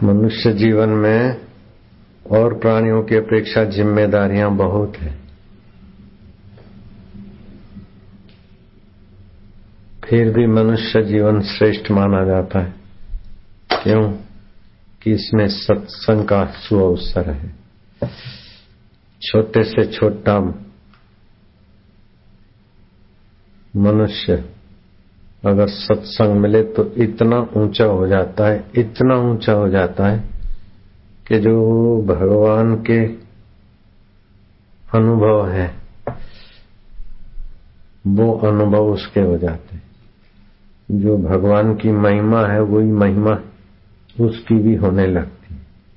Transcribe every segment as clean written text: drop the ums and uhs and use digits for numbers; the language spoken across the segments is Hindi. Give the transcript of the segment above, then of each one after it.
मनुष्य जीवन में और प्राणियों की अपेक्षा जिम्मेदारियां बहुत है। फिर भी मनुष्य जीवन श्रेष्ठ माना जाता है। क्यों? कि इसमें सत्संग का सुअवसर है। छोटे से छोटा मनुष्य अगर सत्संग मिले तो इतना ऊंचा हो जाता है, इतना ऊंचा हो जाता है कि जो भगवान के अनुभव है वो अनुभव उसके हो जाते हैं। जो भगवान की महिमा है वही महिमा उसकी भी होने लगती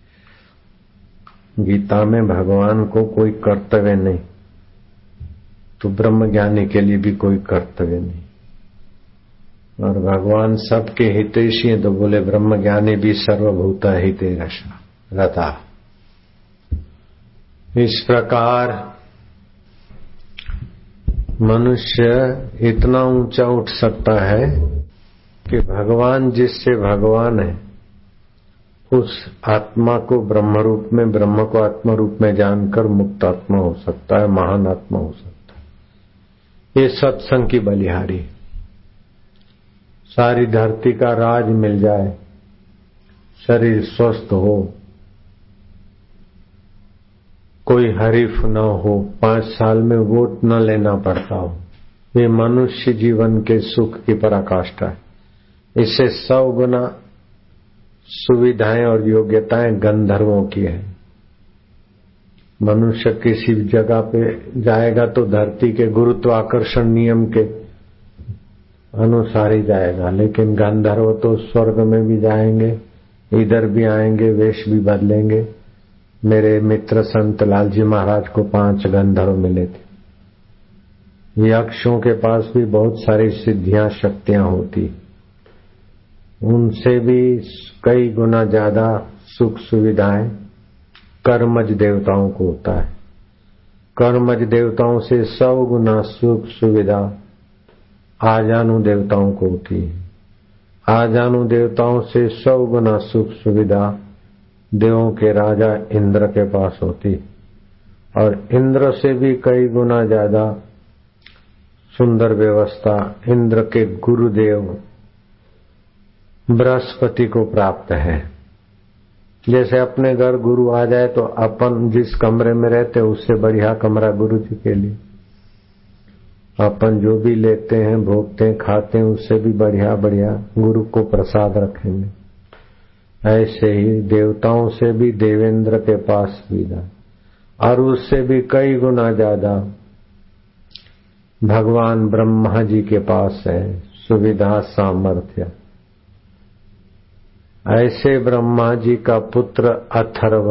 है। गीता में भगवान को कोई कर्तव्य नहीं, तो ब्रह्मज्ञानी के लिए भी कोई कर्तव्य नहीं। और भगवान सबके हितैषी हैं, तो बोले ब्रह्मज्ञानी भी सर्वभूत हिते रता। इस प्रकार मनुष्य इतना ऊंचा उठ सकता है कि भगवान जिससे भगवान है उस आत्मा को ब्रह्म रूप में, ब्रह्म को आत्मा रूप में जानकर मुक्त आत्मा हो सकता है, महान आत्मा हो सकता है। ये सत्संग की बलिहारी। सारी धरती का राज मिल जाए, शरीर स्वस्थ हो, कोई हरीफ न हो, 5 साल में वोट न लेना पड़ता हो, ये मनुष्य जीवन के सुख की पराकाष्ठा है। इससे 100 गुना सुविधाएं और योग्यताएं गंधर्वों की है। मनुष्य किसी जगह पे जाएगा तो धरती के गुरुत्वाकर्षण नियम के अनुसार ही जाएगा, लेकिन गंधर्व तो स्वर्ग में भी जाएंगे, इधर भी आएंगे, वेश भी बदलेंगे। मेरे मित्र संत लालजी महाराज को 5 गंधर्व मिले थे। यक्षों के पास भी बहुत सारी सिद्धियां शक्तियां होती, उनसे भी कई गुना ज्यादा सुख सुविधाएं कर्मज देवताओं को होता है। कर्मज देवताओं से 100 गुना सुख सुविधा आजानु देवताओं को होती है। आजानु देवताओं से 100 गुना सुख सुविधा देवों के राजा इंद्र के पास होती, और इंद्र से भी कई गुना ज्यादा सुंदर व्यवस्था इंद्र के गुरुदेव बृहस्पति को प्राप्त है। जैसे अपने घर गुरु आ जाए तो अपन जिस कमरे में रहते उससे बढ़िया कमरा गुरु जी के लिए। अपन जो भी लेते हैं, भोगते हैं, खाते हैं, उससे भी बढ़िया बढ़िया गुरु को प्रसाद रखेंगे। ऐसे ही देवताओं से भी देवेंद्र के पास सुविधा, और उससे भी कई गुना ज्यादा भगवान ब्रह्मा जी के पास है सुविधा सामर्थ्य। ऐसे ब्रह्मा जी का पुत्र अथर्व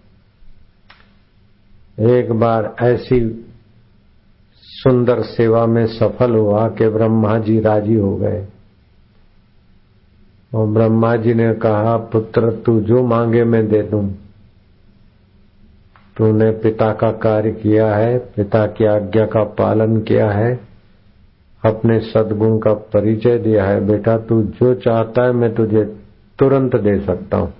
एक बार ऐसी सुंदर सेवा में सफल हुआ कि ब्रह्मा जी राजी हो गए। और ब्रह्मा जी ने कहा, पुत्र तू जो मांगे मैं दे दूं। तूने पिता का कार्य किया है, पिता की आज्ञा का पालन किया है, अपने सद्गुण का परिचय दिया है, बेटा तू जो चाहता है मैं तुझे तुरंत दे सकता हूं।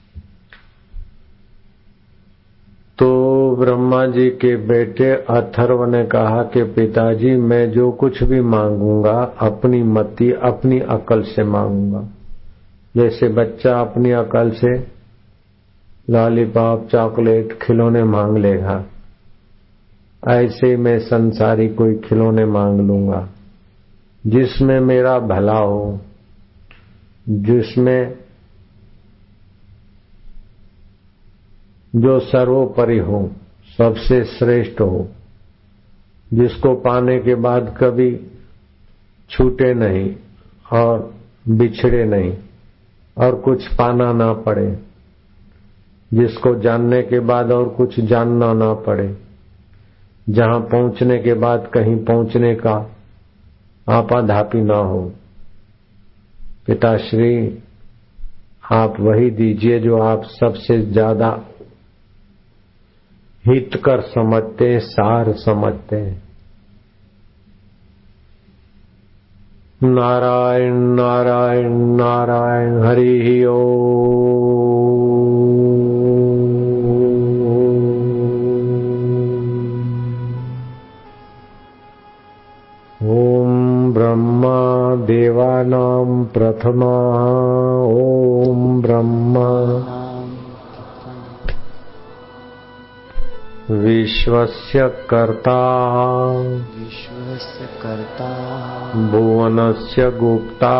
तो ब्रह्मा जी के बेटे अथर्व ने कहा कि पिताजी मैं जो कुछ भी मांगूंगा अपनी मति, अपनी अकल से मांगूंगा। जैसे बच्चा अपनी अकल से लॉलीपॉप, चॉकलेट, खिलौने मांग लेगा, ऐसे मैं संसारी कोई खिलौने मांग लूंगा जिसमें मेरा भला हो, जिसमें जो सर्वोपरि हो, सबसे श्रेष्ठ हो, जिसको पाने के बाद कभी छूटे नहीं और बिछड़े नहीं और कुछ पाना ना पड़े, जिसको जानने के बाद और कुछ जानना ना पड़े, जहां पहुंचने के बाद कहीं पहुंचने का आपाधापी ना हो। पिताश्री आप वही दीजिए जो आप सबसे ज्यादा हितकर समझते हैं, सार समझते हैं। नारायण नारायण नारायण, हरि ओम। ब्रह्मा देवानां प्रथमा ओम ब्रह्मा विश्वस्य कर्ता भुवनस्य गुप्ता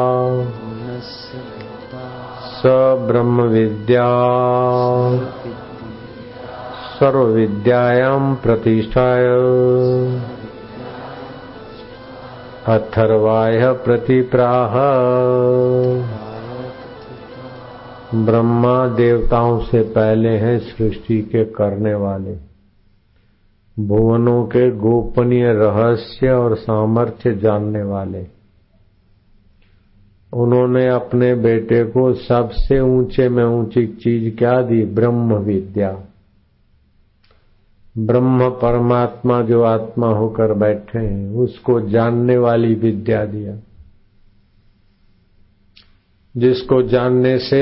स ब्रह्म विद्या सर्वविद्यायां प्रतिष्ठाय अथर्वाय प्रतिप्राह। ब्रह्मा देवताओं से पहले हैं सृष्टि के करने वाले, भुवनों के गोपनीय रहस्य और सामर्थ्य जानने वाले। उन्होंने अपने बेटे को सबसे ऊंचे में ऊंची चीज क्या दी? ब्रह्म विद्या। ब्रह्म परमात्मा जो आत्मा होकर बैठे हैं उसको जानने वाली विद्या दिया, जिसको जानने से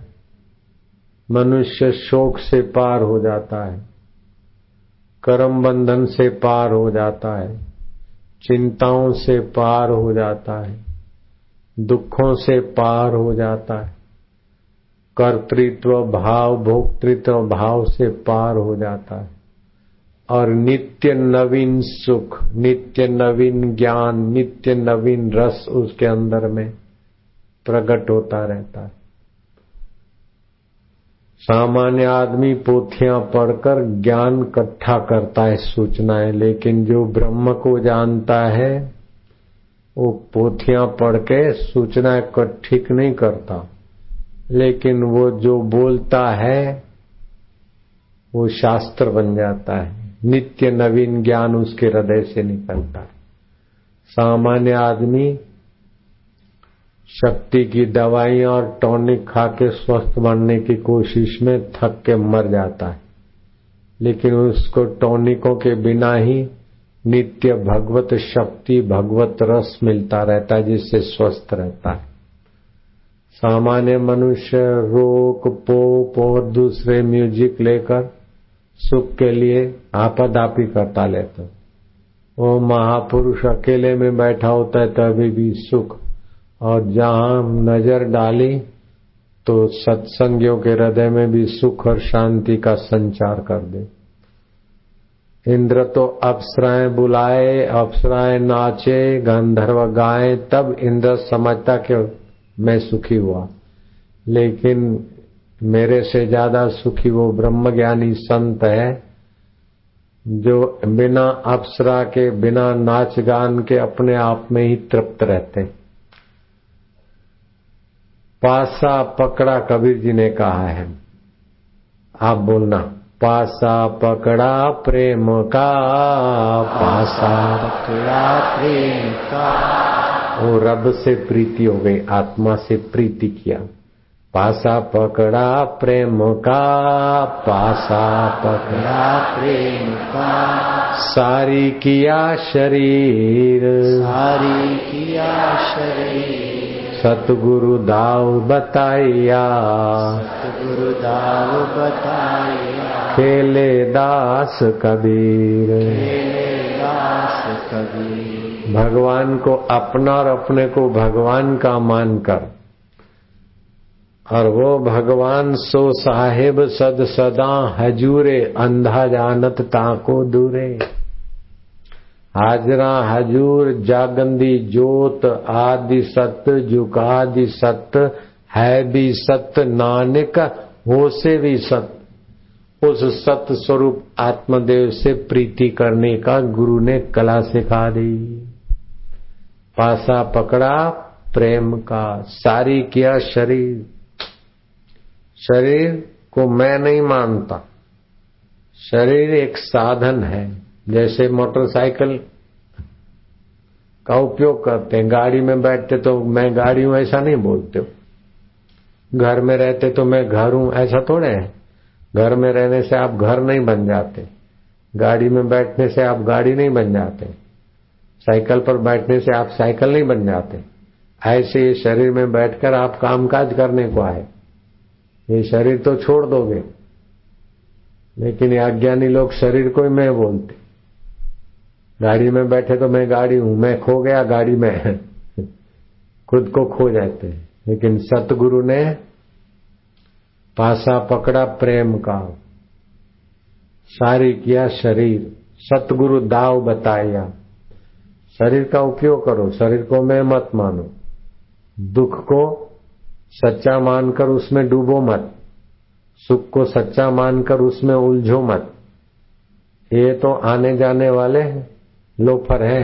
मनुष्य शोक से पार हो जाता है, कर्म बंधन से पार हो जाता है, चिंताओं से पार हो जाता है, दुखों से पार हो जाता है, कर्तृत्व भाव भोक्तृत्व भाव से पार हो जाता है और नित्य नवीन सुख, नित्य नवीन ज्ञान, नित्य नवीन रस उसके अंदर में प्रकट होता रहता है। सामान्य आदमी पोथियां पढ़कर ज्ञान इकट्ठा करता है, सूचनाएं, लेकिन जो ब्रह्म को जानता है वो पोथियां पढ़ के सूचना इकट्ठी नहीं करता, लेकिन वो जो बोलता है वो शास्त्र बन जाता है। नित्य नवीन ज्ञान उसके हृदय से निकलता है। सामान्य आदमी शक्ति की दवाइयां और टॉनिक खा के स्वस्थ बनने की कोशिश में थक के मर जाता है, लेकिन उसको टॉनिकों के बिना ही नित्य भगवत शक्ति भगवत रस मिलता रहता है, जिससे स्वस्थ रहता है। सामान्य मनुष्य रोक पोप और दूसरे म्यूजिक लेकर सुख के लिए आपादापी करता लेता। वो महापुरुष अकेले में बैठा होता है तभी भी सुख, और जहां नजर डाली तो सत्संगियों के हृदय में भी सुख और शांति का संचार कर दे। इंद्र तो अप्सराएं बुलाए, अप्सराएं नाचे, गंधर्व गाए, तब इंद्र समझता कि मैं सुखी हुआ, लेकिन मेरे से ज्यादा सुखी वो ब्रह्मज्ञानी संत है जो बिना अप्सरा के, बिना नाच गान के अपने आप में ही तृप्त रहते। पासा पकड़ा कबीर जी ने कहा है, आप बोलना, पासा पकड़ा प्रेम का, पासा पकड़ा प्रेम का। वो रब से प्रीति हो गई, आत्मा से प्रीति किया। पासा पकड़ा प्रेम का, पासा पकड़ा प्रेम का, सारी किया शरीर, सारी किया शरीर, सतगुरु दाव बताया, सतगुरु दाव बताया, खेले दास कबीर, खेले दास कबीर। भगवान को अपना और अपने को भगवान का मानकर, और वो भगवान सो साहेब सद सदा हजूरे, अंधा जानत ताको दूरे। हाजरा हजूर जागंदी जोत, आदि सत्य जुगादि सत्य, है भी सत्य नानक हो से भी सत्य। उस सत्य स्वरूप आत्मदेव से प्रीति करने का गुरु ने कला सिखा दी। पासा पकड़ा प्रेम का, सारी किया शरीर। शरीर को मैं नहीं मानता, शरीर एक साधन है। जैसे मोटरसाइकिल का उपयोग करते हैं, गाड़ी में बैठते तो मैं गाड़ी हूं ऐसा नहीं बोलते हो, घर में रहते तो मैं घर हूं ऐसा थोड़े है। घर में रहने से आप घर नहीं बन जाते, गाड़ी में बैठने से आप गाड़ी नहीं बन जाते, साइकिल पर बैठने से आप साइकिल नहीं बन जाते। ऐसे शरीर में बैठकर आप कामकाज करने को आए, ये शरीर तो छोड़ दोगे, लेकिन ये अज्ञानी लोग शरीर को ही मैं बोलते। गाड़ी में बैठे तो मैं गाड़ी हूं, मैं खो गया गाड़ी में, खुद को खो जाते हैं। लेकिन सतगुरु ने पासा पकड़ा प्रेम का, सारी किया शरीर, सतगुरु दाव बताया। शरीर का उपयोग करो, शरीर को मैं मत मानो, दुख को सच्चा मानकर उसमें डूबो मत, सुख को सच्चा मानकर उसमें उलझो मत। ये तो आने जाने वाले लोफर है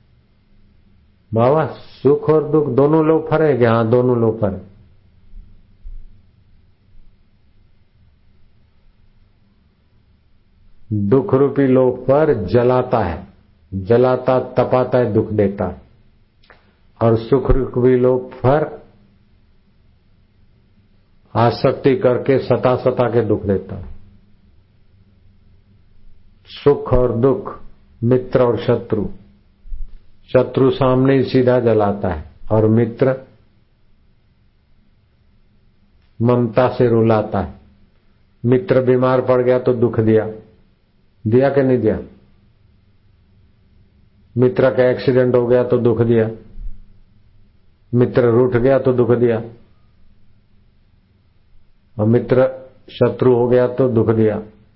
बाबा। सुख और दुख दोनों लोफर है क्या? हाँ, दोनों लोफर है। दुख रूपी लोफर जलाता है, जलाता तपाता है, दुख देता है। और सुख रूपी लोफर आसक्ति करके सता सता के दुख देता है। सुख और दुख, मित्र और शत्रु। शत्रु सामने ही सीधा जलाता है और मित्र ममता से रुलाता है। मित्र बीमार पड़ गया तो दुख दिया, दिया कि नहीं दिया? मित्र का एक्सीडेंट हो गया तो दुख दिया, मित्र रूठ गया तो दुख दिया, और मित्र शत्रु हो गया तो दुख दिया।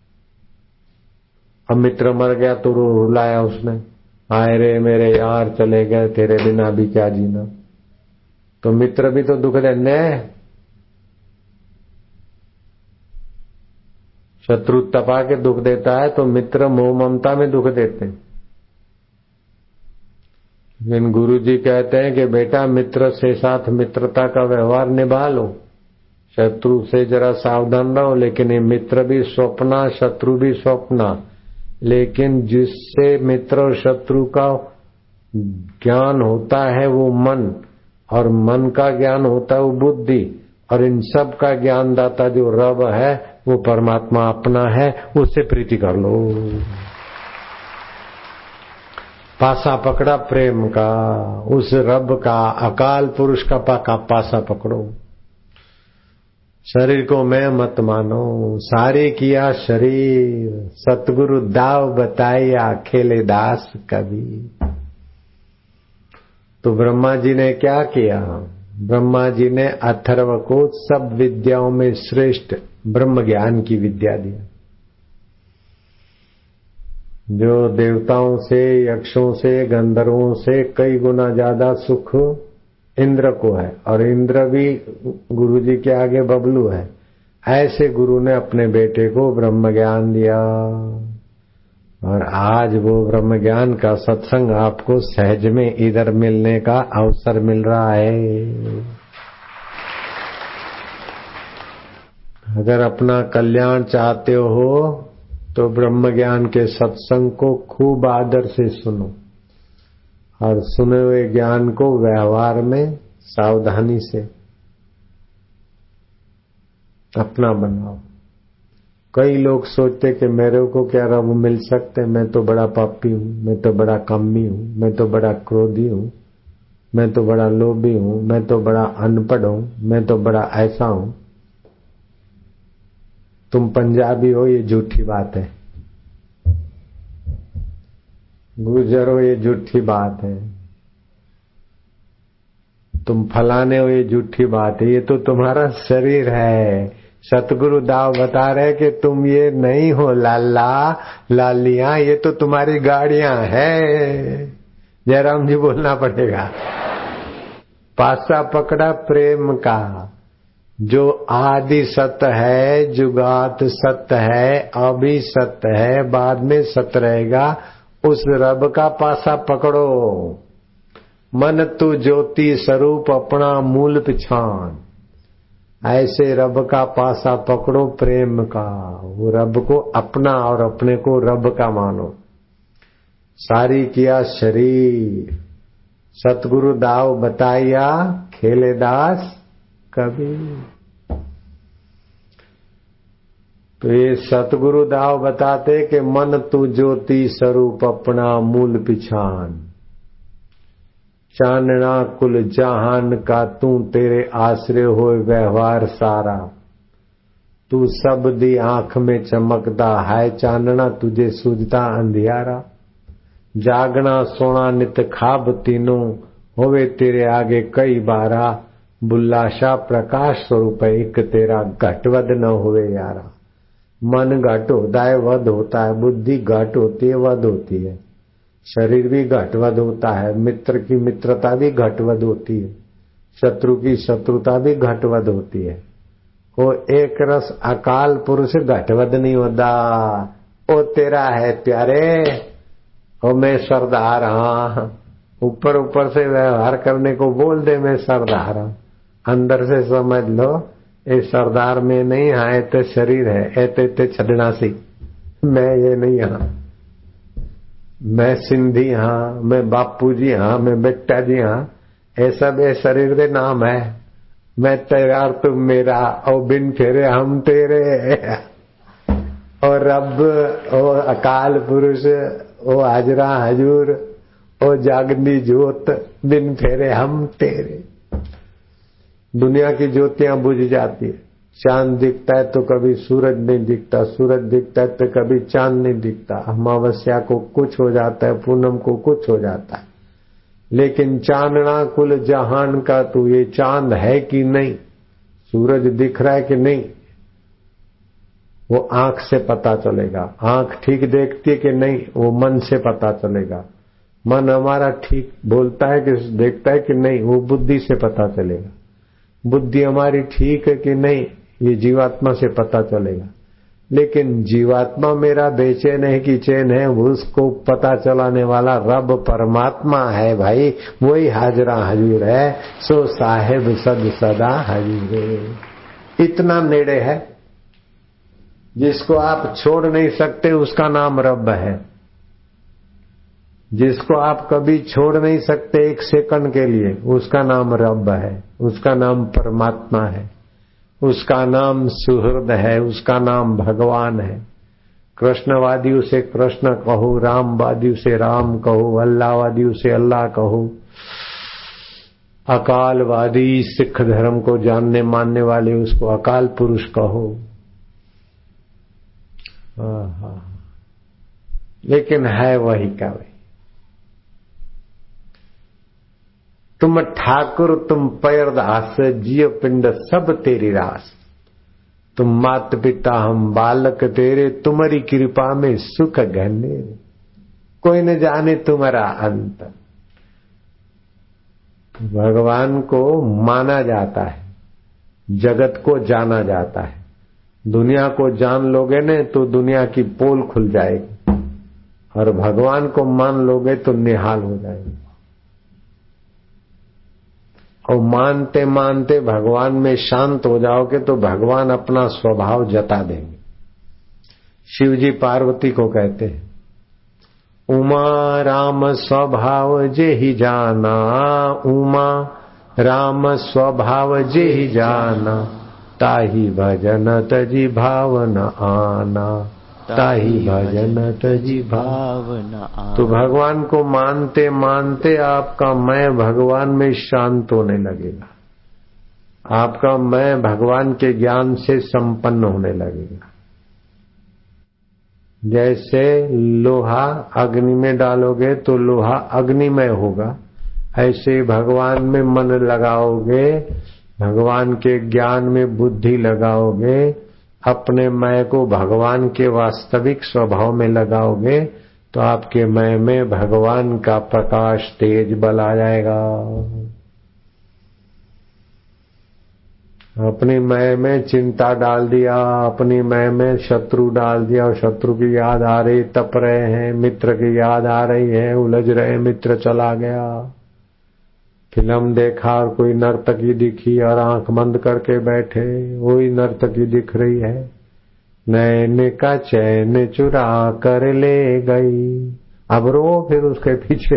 अब मित्र मर गया तो रुलाया उसने, आए रे मेरे यार चले गए, तेरे बिना भी क्या जीना। तो मित्र भी तो दुख दे ने। शत्रु तपा के दुख देता है तो मित्र मोह ममता में दुख देते हैं। लेकिन गुरु जी कहते हैं कि बेटा मित्र से साथ मित्रता का व्यवहार निभा लो, शत्रु से जरा सावधान रहो। लेकिन ये मित्र भी स्वप्ना, शत्रु भी स्वप्ना। लेकिन जिससे मित्र और शत्रु का ज्ञान होता है वो मन, और मन का ज्ञान होता है वो बुद्धि, और इन सब का ज्ञान दाता जो रब है वो परमात्मा अपना है, उससे प्रीति कर लो। पासा पकड़ा प्रेम का, उस रब का, अकाल पुरुष का पासा पकड़ो। शरीर को मैं मत मानो, सारे किया शरीर, सतगुरु दाव बताया, खेले दास कबीर। तो ब्रह्मा जी ने क्या किया? ब्रह्मा जी ने अथर्व को सब विद्याओं में श्रेष्ठ ब्रह्म ज्ञान की विद्या दिया, जो देवताओं से, यक्षों से, गंधर्वों से कई गुना ज्यादा सुख इंद्र को है। और इंद्र भी गुरु जी के आगे बबलू है। ऐसे गुरु ने अपने बेटे को ब्रह्म ज्ञान दिया, और आज वो ब्रह्म ज्ञान का सत्संग आपको सहज में इधर मिलने का अवसर मिल रहा है। अगर अपना कल्याण चाहते हो तो ब्रह्म ज्ञान के सत्संग को खूब आदर से सुनो, और सुने हुए ज्ञान को व्यवहार में सावधानी से अपना बनाओ। कई लोग सोचते कि मेरे को क्या रब मिल सकते, मैं तो बड़ा पापी हूं, मैं तो बड़ा कामी हूं, मैं तो बड़ा क्रोधी हूं, मैं तो बड़ा लोभी हूं, मैं तो बड़ा अनपढ़ हूं, मैं तो बड़ा ऐसा हूं। तुम पंजाबी हो ये झूठी बात है, गुर्जर हो ये झूठी बात है, तुम फलाने हो ये झूठी बात है। ये तो तुम्हारा शरीर है। सतगुरु दाव बता रहे कि तुम ये नहीं हो लाला लालियां, ये तो तुम्हारी गाड़ियां है। जयराम जी बोलना पड़ेगा। पासा पकड़ा प्रेम का, जो आदि सत्य है, जुगात सत्य है, अभी सत्य है, बाद में सत्य रहेगा, उस रब का पासा पकड़ो। मन तू ज्योति स्वरूप अपना मूल पिछान, ऐसे रब का पासा पकड़ो प्रेम का। वो रब को अपना और अपने को रब का मानो। सारी किया शरीर, सतगुरु दाव बताया, खेले दास कबीर। तो ये सतगुरु दाव बताते कि मन तू ज्योति स्वरूप अपना मूल पिछान, चानना कुल जहान का तू तेरे आश्रय होए व्यवहार सारा। तू सब दी आंख में चमकदा है चानना, तुझे सूझता अंधियारा। जागना सोना नित खाब तीनों, होवे तेरे आगे कई बारा, बुल्लाशा प्रकाश स्वरूप एक तेरा, घटवद न होवे यारा। मन घट होता है वध होता है, बुद्धि घट होती है वध होती है, शरीर भी घटवद होता है, मित्र की मित्रता भी घटवद होती है, शत्रु की शत्रुता भी घटवद होती है। वो एक रस अकाल पुरुष घटवद नहीं होता। ओ तेरा है प्यारे, ओ मैं सरदार, हाँ ऊपर ऊपर से व्यवहार करने को बोल दे मैं सरदार हूं, अंदर से समझ लो ये सरदार में नहीं, हाँ तो शरीर है, ऐते छड़ना सी, मैं ये नहीं, हाँ मैं सिंधी, हाँ मैं बापू जी, हाँ मैं बेटा जी, हाँ ये सब ये शरीर दे नाम है। मैं तेरा तुम मेरा, और बिन फेरे हम तेरे, और रब, ओ अकाल पुरुष, ओ हाजरा हजूर, ओ जागनी जोत, बिन फेरे हम तेरे। दुनिया की ज्योतियां बुझ जाती है, चांद दिखता है तो कभी सूरज नहीं दिखता, सूरज दिखता है तो कभी चांद नहीं दिखता, अमावस्या को कुछ हो जाता है, पूनम को कुछ हो जाता है, लेकिन चांदना कुल जहान का तू ये चांद है कि नहीं, सूरज दिख रहा है कि नहीं, वो आंख से पता चलेगा। आंख ठीक देखती है कि नहीं, वो मन से पता चलेगा। मन हमारा ठीक बोलता है कि देखता है कि नहीं, वो बुद्धि से पता चलेगा। बुद्धि हमारी ठीक है कि नहीं, ये जीवात्मा से पता चलेगा। लेकिन जीवात्मा मेरा बेचैन है कि चैन है, उसको पता चलाने वाला रब परमात्मा है भाई, वही हाजरा हजूर है, सो साहेब सद सदा हजूर। इतना नेड़े है, जिसको आप छोड़ नहीं सकते उसका नाम रब है, जिसको आप कभी छोड़ नहीं सकते एक सेकंड के लिए उसका नाम रब है, उसका नाम परमात्मा है, उसका नाम सुहृद है, उसका नाम भगवान है। कृष्णवादियों से कृष्ण कहो, रामवादियों से राम कहो, अल्लाहवादियों से अल्लाह कहो, अकालवादी सिख धर्म को जानने मानने वाले उसको अकाल पुरुष कहो। लेकिन है वही का वही। तुम ठाकुर तुम पैरदास, जियो पिंड सब तेरी रास, तुम मात पिता हम बालक तेरे, तुम्हारी कृपा में सुख घने, कोई न जाने तुम्हारा अंत। भगवान को माना जाता है, जगत को जाना जाता है। दुनिया को जान लोगे ने तो दुनिया की पोल खुल जाएगी, और भगवान को मान लोगे तो निहाल हो जाएगी। और मानते मानते भगवान में शांत हो जाओगे तो भगवान अपना स्वभाव जता देंगे। शिव जी पार्वती को कहते हैं, उमा राम स्वभाव जे ही जाना, उमा राम स्वभाव जे ही जाना, ताही भजन तजी भावन आना, ताही भजन तजी भावन आना। तो भगवान को मानते मानते आपका मैं भगवान में शांत होने लगेगा, आपका मैं भगवान के ज्ञान से संपन्न होने लगेगा। जैसे लोहा अग्नि में डालोगे तो लोहा अग्निमय होगा, ऐसे भगवान में मन लगाओगे, भगवान के ज्ञान में बुद्धि लगाओगे, अपने मैं को भगवान के वास्तविक स्वभाव में लगाओगे तो आपके मैं में भगवान का प्रकाश तेज बल आ जाएगा। अपनी मैं में चिंता डाल दिया, अपनी मैं में शत्रु डाल दिया, और शत्रु की याद आ रही, तप रहे हैं, मित्र की याद आ रही है, उलझ रहे, मित्र चला गया। फिल्म देखा और कोई नर्तकी दिखी और आंख बंद करके बैठे, वही नर्तकी दिख रही है, नैन का चैन चुरा कर ले गई, अब रो फिर उसके पीछे।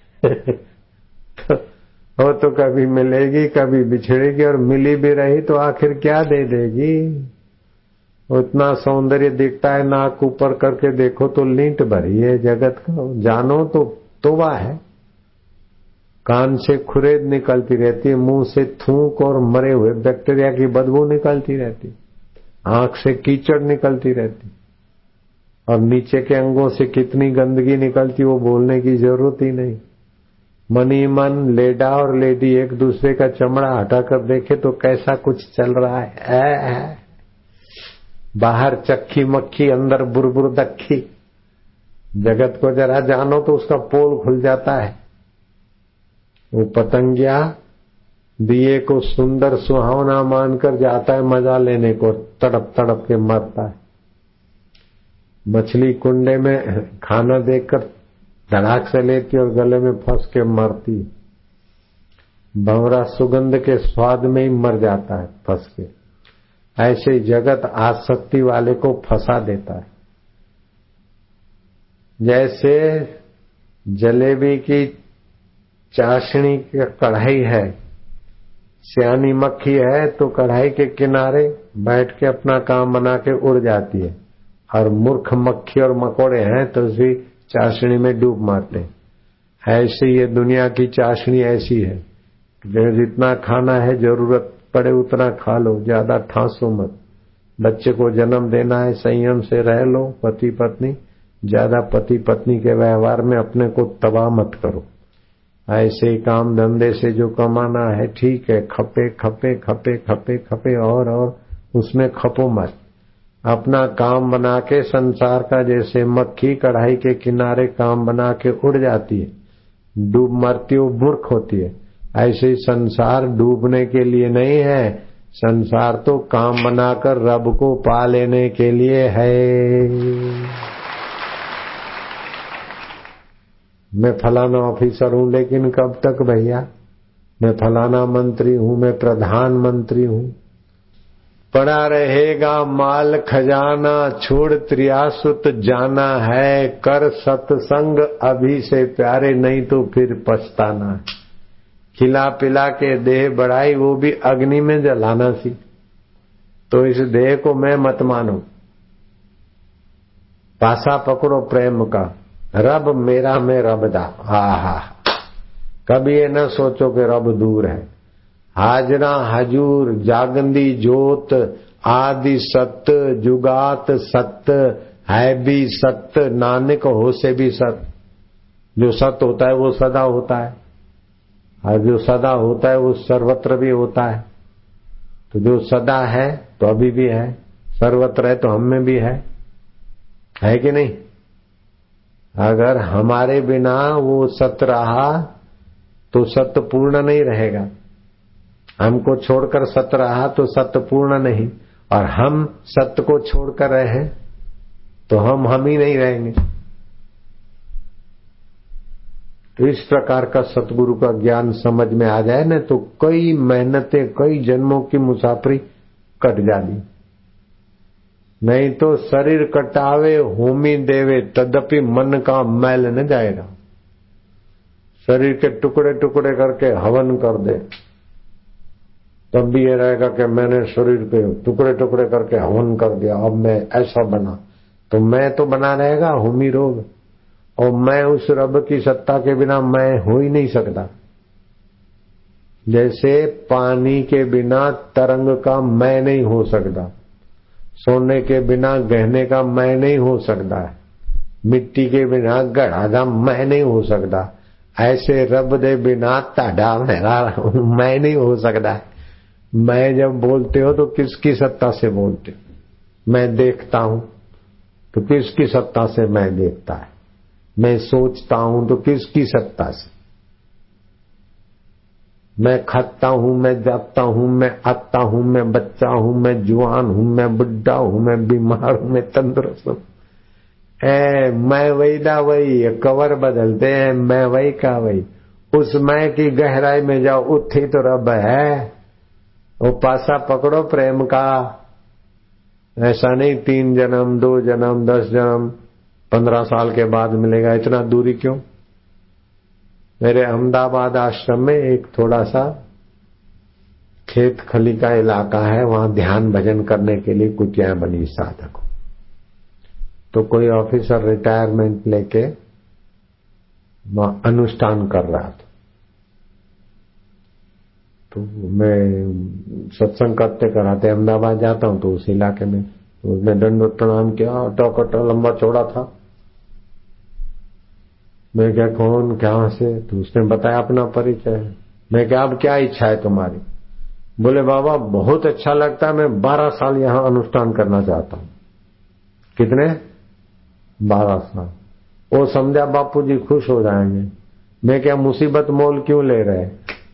वो तो कभी मिलेगी कभी बिछड़ेगी, और मिली भी रही तो आखिर क्या दे देगी। उतना सौंदर्य दिखता है, नाक ऊपर करके देखो तो लींट भरी है जगत का, जानो तो तोबा है। कान से खुरेद निकलती रहती है, मुंह से थूक और मरे हुए बैक्टीरिया की बदबू निकलती रहती, आंख से कीचड़ निकलती रहती, और नीचे के अंगों से कितनी गंदगी निकलती वो बोलने की जरूरत ही नहीं। मन ही मन लेडा और लेडी एक दूसरे का चमड़ा हटाकर देखे तो कैसा कुछ चल रहा है। बाहर चक्की मक्खी, अंदर बुरबुर दक्खी। जगत को जरा जानो तो उसका पोल खुल जाता है। वो पतंगिया दिए को सुंदर सुहावना मानकर जाता है मजा लेने को, तड़प तड़प के मरता है। मछली कुंडे में खाना देखकर धड़ाक से लेती और गले में फंस के मरती। भंवरा सुगंध के स्वाद में ही मर जाता है फंस के। ऐसे जगत आसक्ति वाले को फंसा देता है। जैसे जलेबी की चाशनी की कढ़ाई है, सियानी मक्खी है तो कढ़ाई के किनारे बैठ के अपना काम बना के उड़ जाती है, और मूर्ख मक्खी और मकोड़े हैं तो उसी चाशनी में डूब मारते हैं। ऐसे ये दुनिया की चाशनी ऐसी है, जितना खाना है जरूरत पड़े उतना खा लो, ज्यादा ठांसो मत। बच्चे को जन्म देना है, संयम से रह लो पति पत्नी, ज्यादा पति पत्नी के व्यवहार में अपने को तबाह मत करो। ऐसे काम धंधे से जो कमाना है ठीक है, खपे खपे खपे खपे खपे और उसमें खपो मत। अपना काम बना के संसार का, जैसे मक्खी कढ़ाई के किनारे काम बना के उड़ जाती है, डूब मरती वो मूर्ख होती है। ऐसे ही संसार डूबने के लिए नहीं है, संसार तो काम बनाकर रब को पा लेने के लिए है। मैं फलाना ऑफिसर हूं, लेकिन कब तक भैया? मैं फलाना मंत्री हूं, मैं प्रधानमंत्री हूं। पड़ा रहेगा माल खजाना, छोड़ त्रियासुत जाना है। कर सत्संग अभी से प्यारे, नहीं तो फिर पछताना है। खिला पिला के देह बढ़ाई, वो भी अग्नि में जलाना सी। तो इस देह को मैं मत मानो। पासा पकड़ो प्रेम का, रब मेरा मैं रब दा। आहा, कभी ये न सोचो कि रब दूर है। हाजरा हजूर जागंदी जोत, आदि सत्य जुगात सत्य है भी सत्य, नानक हो से भी सत्य। जो सत्य होता है वो सदा होता है, और जो सदा होता है वो सर्वत्र भी होता है। तो जो सदा है तो अभी भी है, सर्वत्र है तो हम में भी है कि नहीं? अगर हमारे बिना वो सत्य रहा तो सत्य पूर्ण नहीं रहेगा। हमको छोड़कर सत्य रहा तो सत्य पूर्ण नहीं, और हम सत्य को छोड़कर रहे तो हम ही नहीं रहेंगे। तो इस प्रकार का सतगुरु का ज्ञान समझ में आ जाए न, तो कई मेहनतें, कई जन्मों की मुसाफरी कट जाती। नहीं तो शरीर कटावे होमी देवे, तदपि मन का मैल न जाएगा। शरीर के टुकड़े टुकड़े करके हवन कर दे, तब भी ये रहेगा कि मैंने शरीर के टुकड़े टुकड़े करके हवन कर दिया, अब मैं ऐसा बना। तो मैं तो बना रहेगा होमी रोग, और मैं उस रब की सत्ता के बिना मैं हो ही नहीं सकता। जैसे पानी के बिना तरंग का मैं नहीं हो सकता, सोने के बिना गहने का मैं नहीं हो सकता है, मिट्टी के बिना गढ़ा का मैं नहीं हो सकता, ऐसे रब दे बिना ताड़ा मेरा मैं नहीं हो सकता। मैं जब बोलते हो तो किसकी सत्ता से बोलते हो? मैं देखता हूं तो किसकी सत्ता से मैं देखता है? मैं सोचता हूं तो किसकी सत्ता से? मैं खाता हूं, मैं जाता हूं, मैं आता हूं, मैं बच्चा हूं, मैं जुआन हूं, मैं बुढ़ा हूं, मैं बीमार हूं, मैं तंदुरुस्त हूं। मैं वही दा वही, कवर बदलते हैं, मैं वही का वही। उस मैं की गहराई में जाओ, उठी तो रब है। वो पासा पकड़ो प्रेम का। ऐसा नहीं 3 जन्म 2 जन्म 10 जन्म 15 साल के बाद मिलेगा, इतना दूरी क्यों? मेरे अहमदाबाद आश्रम में एक थोड़ा सा खेत खली का इलाका है, वहां ध्यान भजन करने के लिए कुटियां बनी साधक। तो कोई ऑफिसर रिटायरमेंट लेके वहां अनुष्ठान कर रहा था। तो मैं सत्संग करते कराते अहमदाबाद जाता हूं, तो उस इलाके में उसने दंडवत प्रणाम किया, टोकटा लंबा चौड़ा था। मैं क्या, कौन, कहाँ से? तो उसने बताया अपना परिचय। मैं क्या, अब क्या इच्छा है तुम्हारी? बोले बाबा बहुत अच्छा लगता है, मैं 12 साल यहाँ अनुष्ठान करना चाहता हूँ। कितने? 12 साल। वो समझा बापूजी खुश हो जाएंगे। मैं क्या, मुसीबत मोल क्यों ले रहे?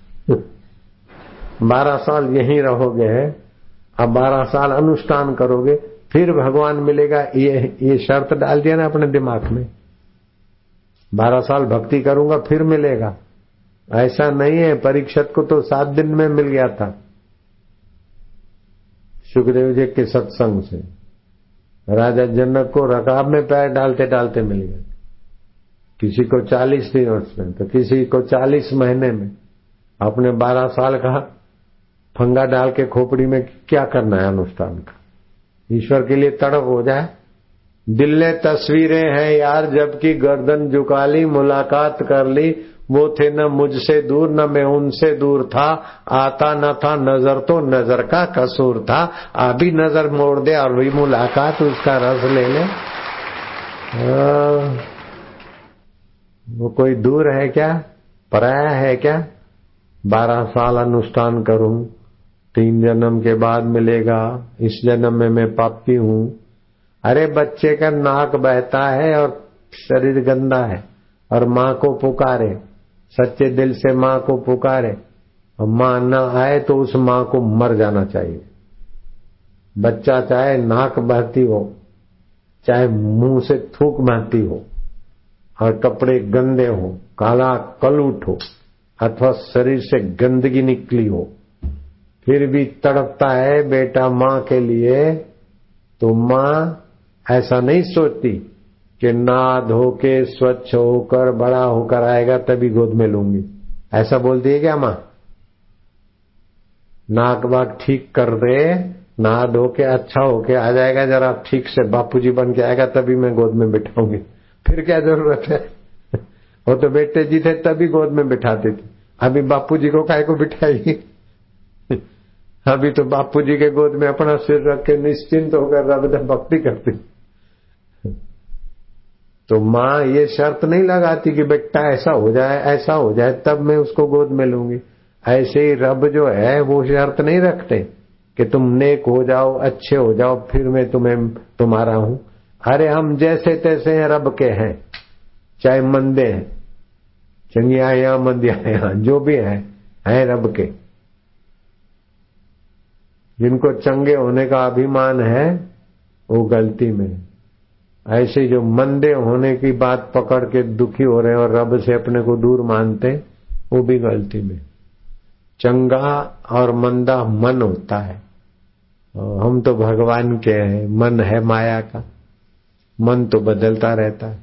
12 साल यहीं रहोगे, अब 12 साल अनुष्ठान करोगे, फिर भगवान मिलेगा, ये शर्त डाल दिया ना अपने दिमाग में। 12 साल भक्ति करूंगा फिर मिलेगा, ऐसा नहीं है। परीक्षित को तो 7 दिन में मिल गया था सुखदेव जी के सत्संग से। राजा जनक को रकाब में पैर डालते डालते मिल गया, किसी को 40 दिनों में, तो किसी को 40 महीने में। अपने 12 साल का फंगा डाल के खोपड़ी में क्या करना है अनुष्ठान का? ईश्वर के लिए तड़प हो जाए। दिल ने तस्वीरें हैं यार, जबकि गर्दन झुका ली, मुलाकात कर ली, वो थे न मुझसे दूर न मैं उनसे दूर था, आता न था नजर तो नजर का कसूर था, अभी नजर मोड़ दे और वही मुलाकात उसका रस ले ले। वो कोई दूर है क्या, पराया है क्या? 12 साल अनुष्ठान करूं, 3 जन्म के बाद मिलेगा, इस जन्म में मैं पापी हूं। अरे बच्चे का नाक बहता है और शरीर गंदा है और माँ को पुकारे, सच्चे दिल से माँ को पुकारे, और माँ न आए तो उस माँ को मर जाना चाहिए। बच्चा चाहे नाक बहती हो, चाहे मुंह से थूक बहती हो और कपड़े गंदे हो, काला कलूट हो अथवा शरीर से गंदगी निकली हो, फिर भी तड़पता है बेटा माँ के लिए, तो माँ ऐसा नहीं सोचती कि ना धो के स्वच्छ होकर बड़ा होकर आएगा तभी गोद में लूंगी। ऐसा बोलती है क्या माँ? नाक बाग ठीक कर दे, नहा धो के अच्छा होके आ जाएगा, जरा ठीक से बापूजी बन के आएगा तभी मैं गोद में बिठाऊंगी। फिर क्या जरूरत है? वो तो बेटे जी थे तभी गोद में बिठाते थे, अभी बापूजी को काहे को बिठाएगी? अभी तो बापूजी के गोद में अपना सिर रख के निश्चिंत होकर रब भक्ति करती। तो माँ ये शर्त नहीं लगाती कि बेटा ऐसा हो जाए ऐसा हो जाए तब मैं उसको गोद में लूंगी। ऐसे ही रब जो है वो शर्त नहीं रखते कि तुम नेक हो जाओ, अच्छे हो जाओ, फिर मैं तुम्हारा हूं। अरे हम जैसे तैसे हैं, रब के हैं, चाहे मंदे हैं, चंगिया या मंदिया या जो भी है रब के। जिनको चंगे होने का अभिमान है वो गलती में, ऐसे जो मंदे होने की बात पकड़ के दुखी हो रहे हैं और रब से अपने को दूर मानते, वो भी गलती में। चंगा और मंदा मन होता है, हम तो भगवान के हैं, मन है माया का, मन तो बदलता रहता है।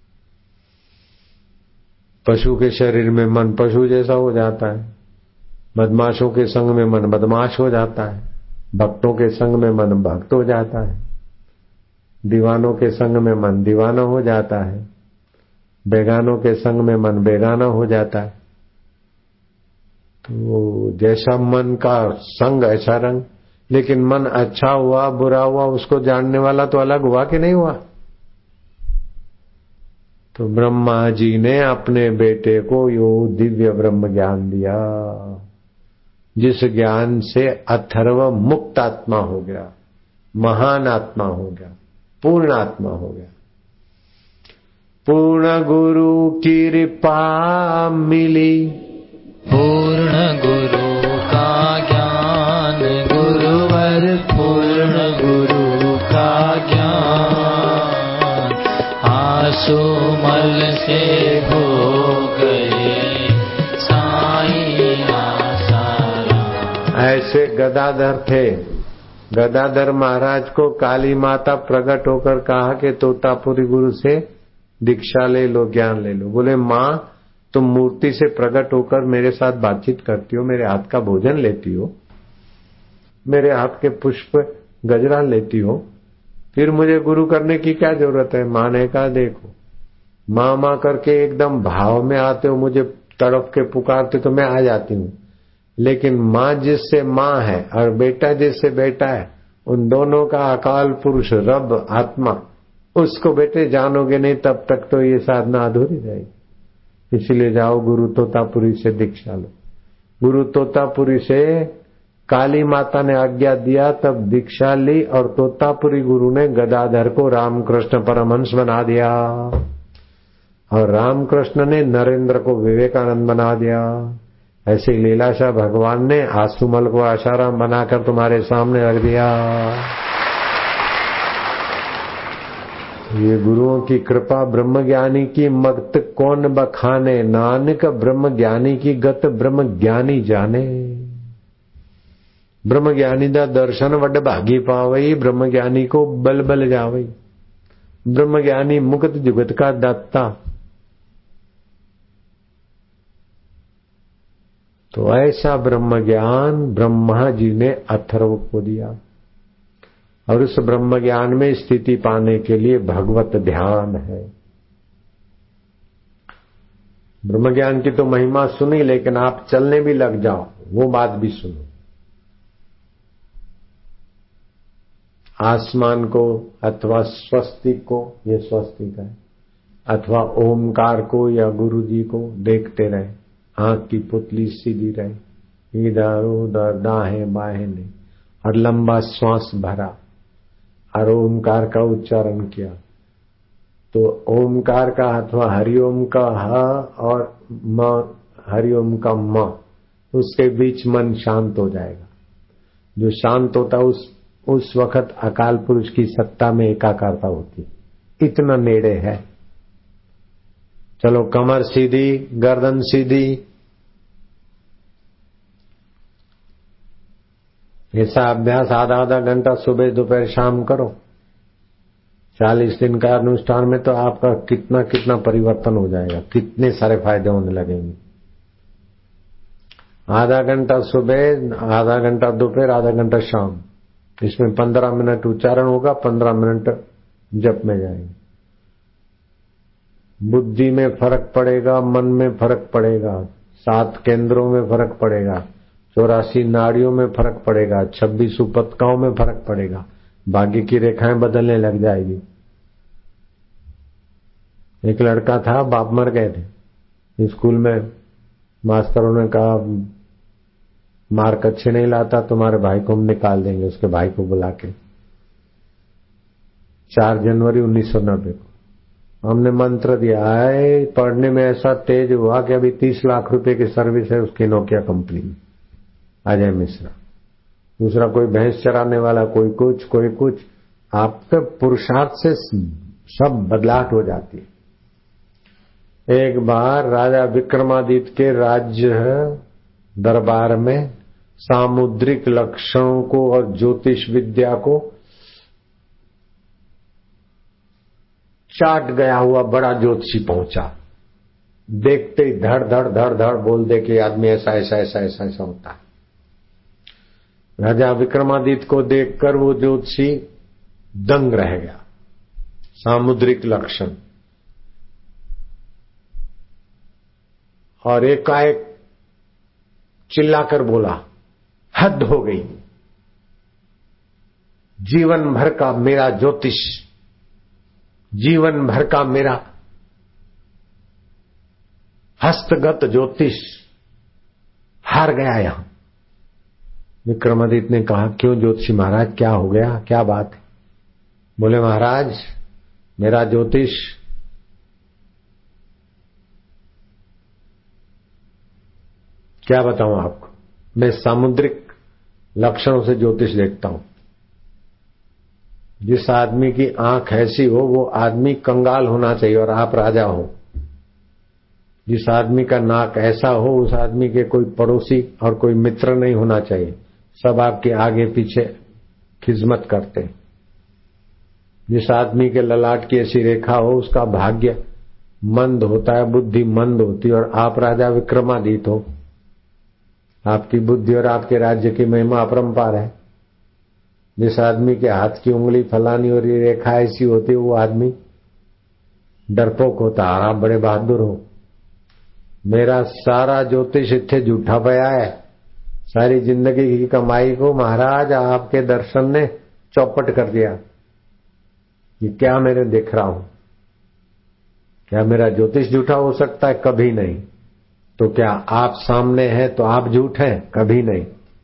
पशु के शरीर में मन पशु जैसा हो जाता है, बदमाशों के संग में मन बदमाश हो जाता है, भक्तों के संग में मन भक्त हो जाता है, दीवानों के संग में मन दीवाना हो जाता है, बेगानों के संग में मन बेगाना हो जाता है। तो जैसा मन का संग ऐसा रंग। लेकिन मन अच्छा हुआ बुरा हुआ उसको जानने वाला तो अलग हुआ कि नहीं हुआ? तो ब्रह्मा जी ने अपने बेटे को यो दिव्य ब्रह्म ज्ञान दिया, जिस ज्ञान से अथर्व मुक्त आत्मा हो गया, महान आत्मा हो गया, पूर्ण आत्मा हो गया। पूर्ण गुरु की कृपा मिली, पूर्ण गुरु का ज्ञान, गुरुवर पूर्ण गुरु का ज्ञान, आंसू मल से हो गए साईं आसाराम। ऐसे गदाधर थे। गदाधर महाराज को काली माता प्रकट होकर कहा कि तोतापुरी गुरु से दीक्षा ले लो, ज्ञान ले लो। बोले माँ तुम मूर्ति से प्रकट होकर मेरे साथ बातचीत करती हो, मेरे हाथ का भोजन लेती हो, मेरे हाथ के पुष्प गजरा लेती हो, फिर मुझे गुरु करने की क्या जरूरत है? माँ ने कहा देखो, माँ माँ करके एकदम भाव में आते हो, मुझे तड़प के पुकारते तो मैं आ जाती हूँ, लेकिन माँ जिससे माँ है और बेटा जिससे बेटा है उन दोनों का अकाल पुरुष रब आत्मा, उसको बेटे जानोगे नहीं तब तक तो ये साधना अधूरी रहेगी। इसलिए जाओ गुरु तोतापुरी से दीक्षा लो। गुरु तोतापुरी से काली माता ने आज्ञा दिया तब दीक्षा ली, और तोतापुरी गुरु ने गदाधर को रामकृष्ण परमहंस बना दिया, और रामकृष्ण ने नरेंद्र को विवेकानंद बना दिया। ऐसे लीलाशाह भगवान ने आसुमल को आशाराम बनाकर तुम्हारे सामने रख दिया। ये गुरुओं की कृपा, ब्रह्म ज्ञानी की मगत कौन बखाने, नानक ब्रह्म ज्ञानी की गत ब्रह्म ज्ञानी जाने। ब्रह्म ज्ञानी दा दर्शन वड भागी पावई, ब्रह्म ज्ञानी को बल बल जावई। ब्रह्म ज्ञानी मुक्त जुगत का दाता। तो ऐसा ब्रह्म ज्ञान ब्रह्मा जी ने अथर्व को दिया, और उस ब्रह्म ज्ञान में स्थिति पाने के लिए भगवत ध्यान है। ब्रह्म ज्ञान की तो महिमा सुनी, लेकिन आप चलने भी लग जाओ वो बात भी सुनो। आसमान को अथवा स्वस्तिक को, ये स्वस्तिक है, अथवा ओमकार को या गुरु जी को देखते रहे, आंख की पुतली सीधी रहे, इधर उधर दाएं बाएं नहीं, और लंबा श्वास भरा और ओमकार का उच्चारण किया। तो ओमकार का अथवा हरिओम का ह और म, हरिओम का म, उसके बीच मन शांत हो जाएगा। जो शांत होता उस वक्त अकाल पुरुष की सत्ता में एकाकारता होती। इतना नेड़े है। चलो कमर सीधी, गर्दन सीधी, ऐसा अभ्यास आधा आधा घंटा सुबह दोपहर शाम करो। 40 दिन का अनुष्ठान में तो आपका कितना कितना परिवर्तन हो जाएगा, कितने सारे फायदे होने लगेंगे। आधा घंटा सुबह, आधा घंटा दोपहर, आधा घंटा शाम, इसमें 15 मिनट उच्चारण होगा, 15 मिनट जप में जाएंगे। बुद्धि में फर्क पड़ेगा, मन में फर्क पड़ेगा, 7 केंद्रों में फर्क पड़ेगा, 84 नाड़ियों में फर्क पड़ेगा, 26 उपतकाओं में फर्क पड़ेगा, भाग्य की रेखाएं बदलने लग जाएगी। एक लड़का था, बाप मर गए थे। स्कूल में मास्टरों ने कहा मार्क अच्छे नहीं लाता तुम्हारे भाई को हम निकाल देंगे। उसके भाई को बुला के 4 जनवरी 1990 को हमने मंत्र दिया है। पढ़ने में ऐसा तेज हुआ कि अभी 30 लाख रुपए की सर्विस है उसकी नोकिया कंपनी में, अजय मिश्रा। दूसरा कोई भैंस चराने वाला, कोई कुछ कोई कुछ। आपके पुरुषार्थ से सब बदलाव हो जाती है। एक बार राजा विक्रमादित्य के राज्य दरबार में सामुद्रिक लक्षणों को और ज्योतिष विद्या को चाट गया हुआ बड़ा ज्योतिषी पहुंचा। देखते ही धड़ धड़ धड़ धड़ बोल दे कि आदमी ऐसा ऐसा ऐसा ऐसा ऐसा होता है। राजा विक्रमादित्य को देखकर वो ज्योतिषी दंग रह गया। सामुद्रिक लक्षण, और एकाएक चिल्लाकर बोला हद हो गई। जीवन भर का मेरा ज्योतिष, जीवन भर का मेरा हस्तगत ज्योतिष हार गया यहां। विक्रमादित्य ने कहा क्यों ज्योतिषी महाराज, क्या हो गया, क्या बात है? बोले महाराज मेरा ज्योतिष क्या बताऊं आपको, मैं सामुद्रिक लक्षणों से ज्योतिष देखता हूं। जिस आदमी की आंख ऐसी हो वो आदमी कंगाल होना चाहिए और आप राजा हो। जिस आदमी का नाक ऐसा हो उस आदमी के कोई पड़ोसी और कोई मित्र नहीं होना चाहिए, सब आपके आगे पीछे खिदमत करते। जिस आदमी के ललाट की ऐसी रेखा हो उसका भाग्य मंद होता है, बुद्धि मंद होती है। और आप राजा विक्रमादित्य हो, आपकी बुद्धि और आपके राज्य की महिमा अपरंपार है। जिस आदमी के हाथ की उंगली फलानी और ये रेखा ऐसी होती है वो आदमी डरपोक होता है और आप बड़े बहादुर हो। मेरा सारा ज्योतिष इत्थे झूठा पया है। सारी जिंदगी की कमाई को महाराज आपके दर्शन ने चौपट कर दिया। ये क्या मेरे देख रहा हूं? क्या मेरा ज्योतिष झूठा हो सकता है? कभी नहीं। तो क्या आप सामने हैं तो आप झूठ हैं? कभी नहीं।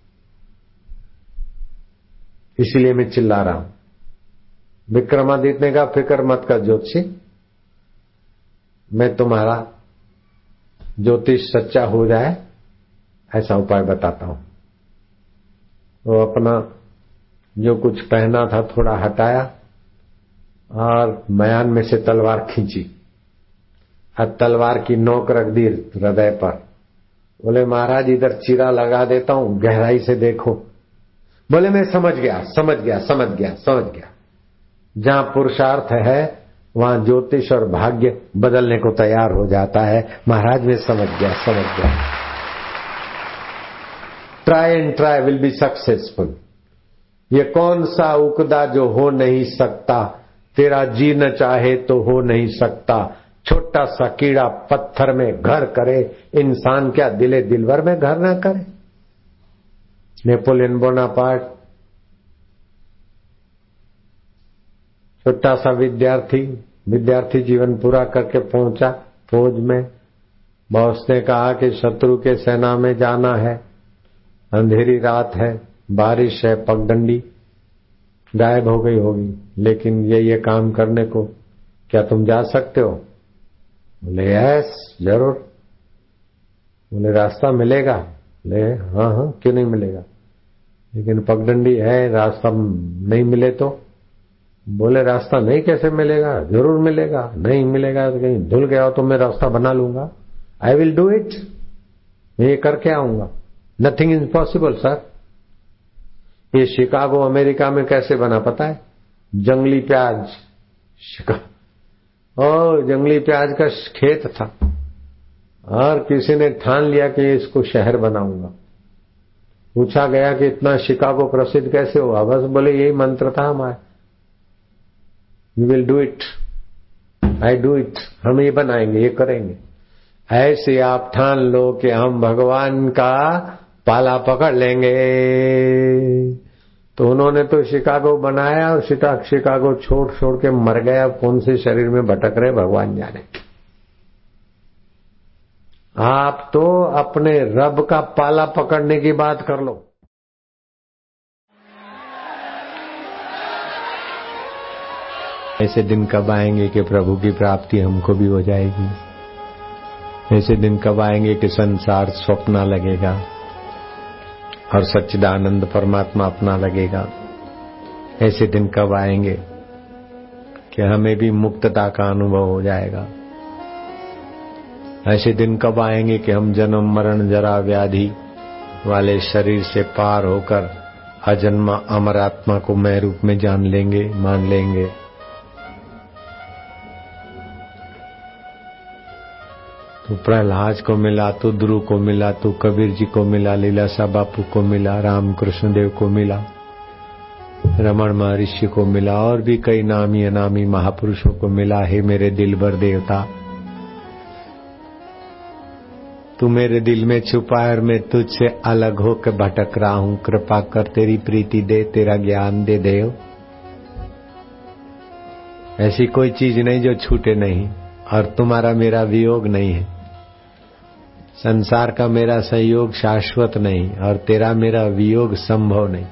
इसलिए मैं चिल्ला रहा हूं, विक्रमादित्य ने कहा फिक्र मत कर ज्योतिषी, मैं तुम्हारा ज्योतिष सच्चा हो जाए ऐसा उपाय बताता हूं। वो अपना जो कुछ पहना था थोड़ा हटाया और मयान में से तलवार खींची और तलवार की नोक रख दी हृदय पर। बोले महाराज इधर चीरा लगा देता हूं, गहराई से देखो। बोले मैं समझ गया समझ गया समझ गया समझ गया। जहां पुरुषार्थ है वहां ज्योतिष और भाग्य बदलने को तैयार हो जाता है। महाराज मैं समझ गया समझ गया। Try and try will be successful. ये कौन सा उकदा जो हो नहीं सकता, तेरा जी न चाहे तो हो नहीं सकता। छोटा सा कीड़ा पत्थर में घर करे, इंसान क्या दिले दिलवर में घर ना करे। नेपोलियन बोनापार्ट छोटा सा विद्यार्थी जीवन पूरा करके पहुंचा फौज में। बॉस ने कहा कि शत्रु के सेना में जाना है, अंधेरी रात है, बारिश है, पगडंडी गायब हो गई होगी, लेकिन ये काम करने को क्या तुम जा सकते हो? बोले यस जरूर। बोले रास्ता मिलेगा? बोले हाँ क्यों नहीं मिलेगा, लेकिन पगडंडी है, रास्ता नहीं मिले तो? बोले रास्ता नहीं कैसे मिलेगा? जरूर मिलेगा। नहीं मिलेगा तो कहीं धुल गया हो तो मैं रास्ता बना लूंगा। आई विल डू इट, मैं ये करके आऊंगा। Nothing is possible sir. ये शिकागो अमेरिका में कैसे बना पता है? जंगली प्याज और जंगली प्याज का खेत था और किसी ने ठान लिया कि इसको शहर बनाऊंगा। पूछा गया कि इतना शिकागो प्रसिद्ध कैसे हुआ? बस बोले यही मंत्र था हमारा, we will do it, I do it, हम ये बनाएंगे, ये करेंगे। ऐसे आप ठान लो कि हम भगवान का पाला पकड़ लेंगे। तो उन्होंने तो शिकागो बनाया और शिकागो छोड़ के मर गया। कौन से शरीर में भटक रहे भगवान जाने। आप तो अपने रब का पाला पकड़ने की बात कर लो। ऐसे दिन कब आएंगे कि प्रभु की प्राप्ति हमको भी हो जाएगी? ऐसे दिन कब आएंगे कि संसार स्वप्न लगेगा और सच्चिदानंद परमात्मा अपना लगेगा? ऐसे दिन कब आएंगे कि हमें भी मुक्तता का अनुभव हो जाएगा? ऐसे दिन कब आएंगे कि हम जन्म मरण जरा व्याधि वाले शरीर से पार होकर अजन्मा अमर आत्मा को मैं रूप में जान लेंगे, मान लेंगे? तो प्रहलाद को मिला, तो ध्रुव को मिला, तो कबीर जी को मिला, लीलाशाह बापू को मिला, रामकृष्ण देव को मिला, रमण महर्षि को मिला और भी कई नामी अनामी महापुरुषों को मिला। हे मेरे दिलबर देवता, तू मेरे दिल में छुपा है और मैं तुझसे अलग होकर भटक रहा हूं। कृपा कर, तेरी प्रीति दे, तेरा ज्ञान दे देव। ऐसी कोई चीज नहीं जो छूटे नहीं, और तुम्हारा मेरा वियोग नहीं है। संसार का मेरा संयोग शाश्वत नहीं और तेरा मेरा वियोग संभव नहीं।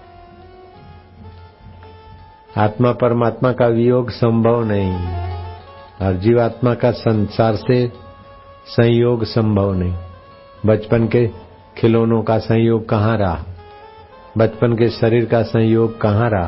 आत्मा परमात्मा का वियोग संभव नहीं और जीवात्मा का संसार से संयोग संभव नहीं। बचपन के खिलौनों का संयोग कहाँ रहा? बचपन के शरीर का संयोग कहाँ रहा?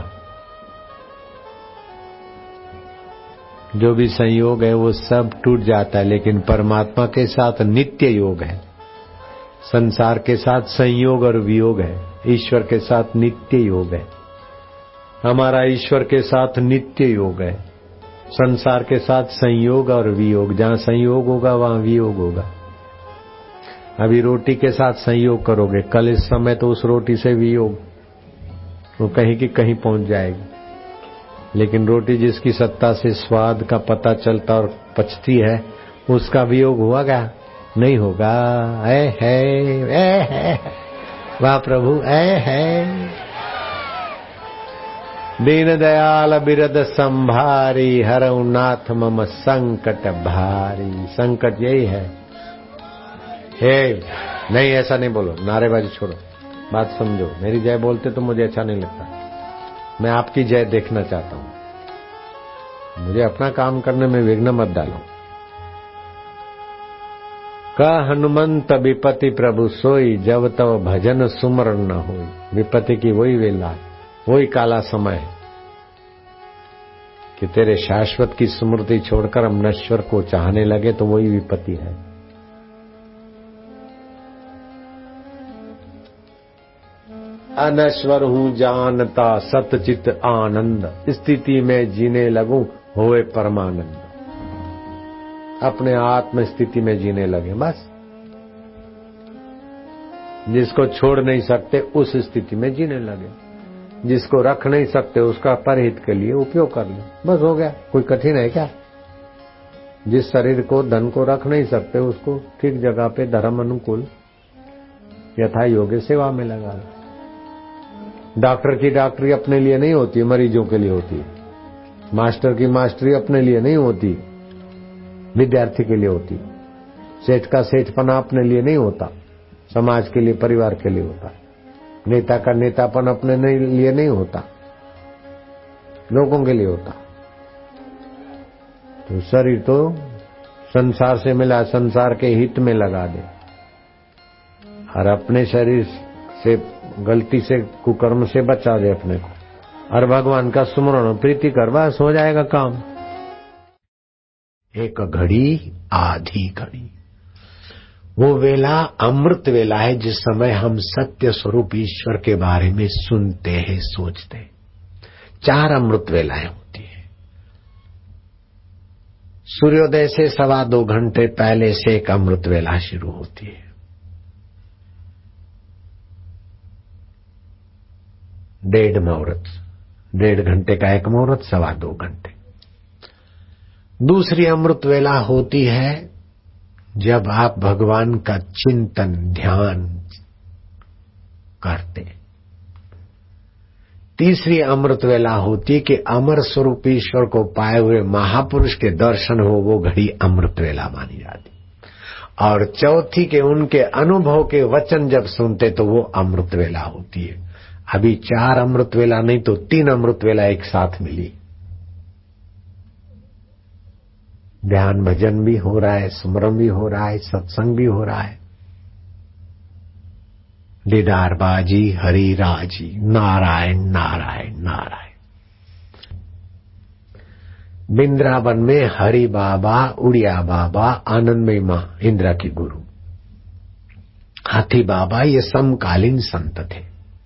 जो भी संयोग है वो सब टूट जाता है, लेकिन परमात्मा के साथ नित्य योग है। संसार के साथ संयोग और वियोग है, ईश्वर के साथ नित्य योग है। हमारा ईश्वर के साथ नित्य योग है, संसार के साथ संयोग और वियोग। जहां संयोग होगा वहां वियोग होगा। अभी रोटी के साथ संयोग करोगे, कल इस समय तो उस रोटी से वियोग, वो कहीं की कहीं पहुंच जाएगी। लेकिन रोटी जिसकी सत्ता से स्वाद का पता चलता और पचती है, उसका वियोग हुआ क्या? नहीं होगा। वाह प्रभु, ऐ है। दीन दयाल बिरद संभारी, हरऊ नाथ मम संकट भारी। संकट यही है। हे नहीं, ऐसा नहीं बोलो, नारेबाजी छोड़ो, बात समझो। मेरी जय बोलते तो मुझे अच्छा नहीं लगता। मैं आपकी जय देखना चाहता हूं। मुझे अपना काम करने में विघ्न मत डालो। कह हनुमंत विपति प्रभु सोई, जब तब भजन सुमरण न होई। विपत्ति की वही वेला, वही काला समय है कि तेरे शाश्वत की स्मृति छोड़कर हम नश्वर को चाहने लगे, तो वही विपत्ति है। अनश्वर हूं जानता सतचित आनंद, स्थिति में जीने लगूं होए परमानंद। अपने आत्म स्थिति में जीने लगे बस। जिसको छोड़ नहीं सकते उस स्थिति में जीने लगे, जिसको रख नहीं सकते उसका परहित के लिए उपयोग कर ले, बस हो गया। कोई कठिन है क्या? जिस शरीर को धन को रख नहीं सकते उसको ठीक जगह पे धर्म अनुकूल यथा योग्य सेवा में लगा लो। डॉक्टर की डॉक्टरी अपने लिए नहीं होती, मरीजों के लिए होती है। मास्टर की मास्टरी अपने लिए नहीं होती, विद्यार्थी के लिए होती। सेठ का सेठपना अपने लिए नहीं होता, समाज के लिए, परिवार के लिए होता। नेता का नेतापन अपने लिए नहीं होता, लोगों के लिए होता। तो शरीर तो संसार से मिला, संसार के हित में लगा दे, और अपने शरीर से गलती से कुकर्म से बचा दे अपने को, और भगवान का सुमरण प्रीति कर, बस हो जाएगा काम। एक घड़ी आधी घड़ी, वो वेला अमृत वेला है जिस समय हम सत्य स्वरूप ईश्वर के बारे में सुनते हैं, सोचते हैं। 4 अमृत वेलाएं होती है। सूर्योदय से 2.25 घंटे पहले से एक अमृत वेला शुरू होती है। 1.5 मुहूर्त, 1.5 घंटे का एक मुहूर्त, 2.25 घंटे। दूसरी अमृत वेला होती है जब आप भगवान का चिंतन ध्यान करते। तीसरी अमृत वेला होती कि अमर स्वरूप ईश्वर को पाए हुए महापुरुष के दर्शन हो, वो घड़ी अमृत वेला मानी जाती। और चौथी के उनके अनुभव के वचन जब सुनते तो वो अमृत वेला होती है। अभी 4 अमृत वेला नहीं तो 3 अमृत वेला एक साथ मिली। ध्यान भजन भी हो रहा है, सुमरन भी हो रहा है, सत्संग भी हो रहा है। दीदार बाजी हरि राजी, नारायण नारायण नारायण। बिंद्रावन में हरि बाबा, उड़िया बाबा, आनंदमयी मां इंदिरा की गुरु, हाथी बाबा, ये समकालीन संत थे।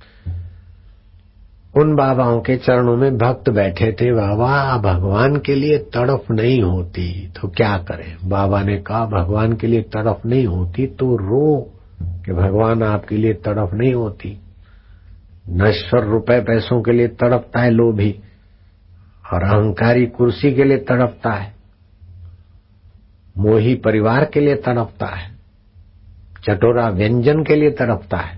उन बाबाओं के चरणों में भक्त बैठे थे। बाबा भगवान के लिए तड़प नहीं होती तो क्या करें? बाबा ने कहा भगवान के लिए तड़प नहीं होती तो रो कि भगवान आपके लिए तड़प नहीं होती। नश्वर रुपए पैसों के लिए तड़पता है लोभी, और अहंकारी कुर्सी के लिए तड़पता है, मोही परिवार के लिए तड़पता है, चटोरा व्यंजन के लिए तड़पता है,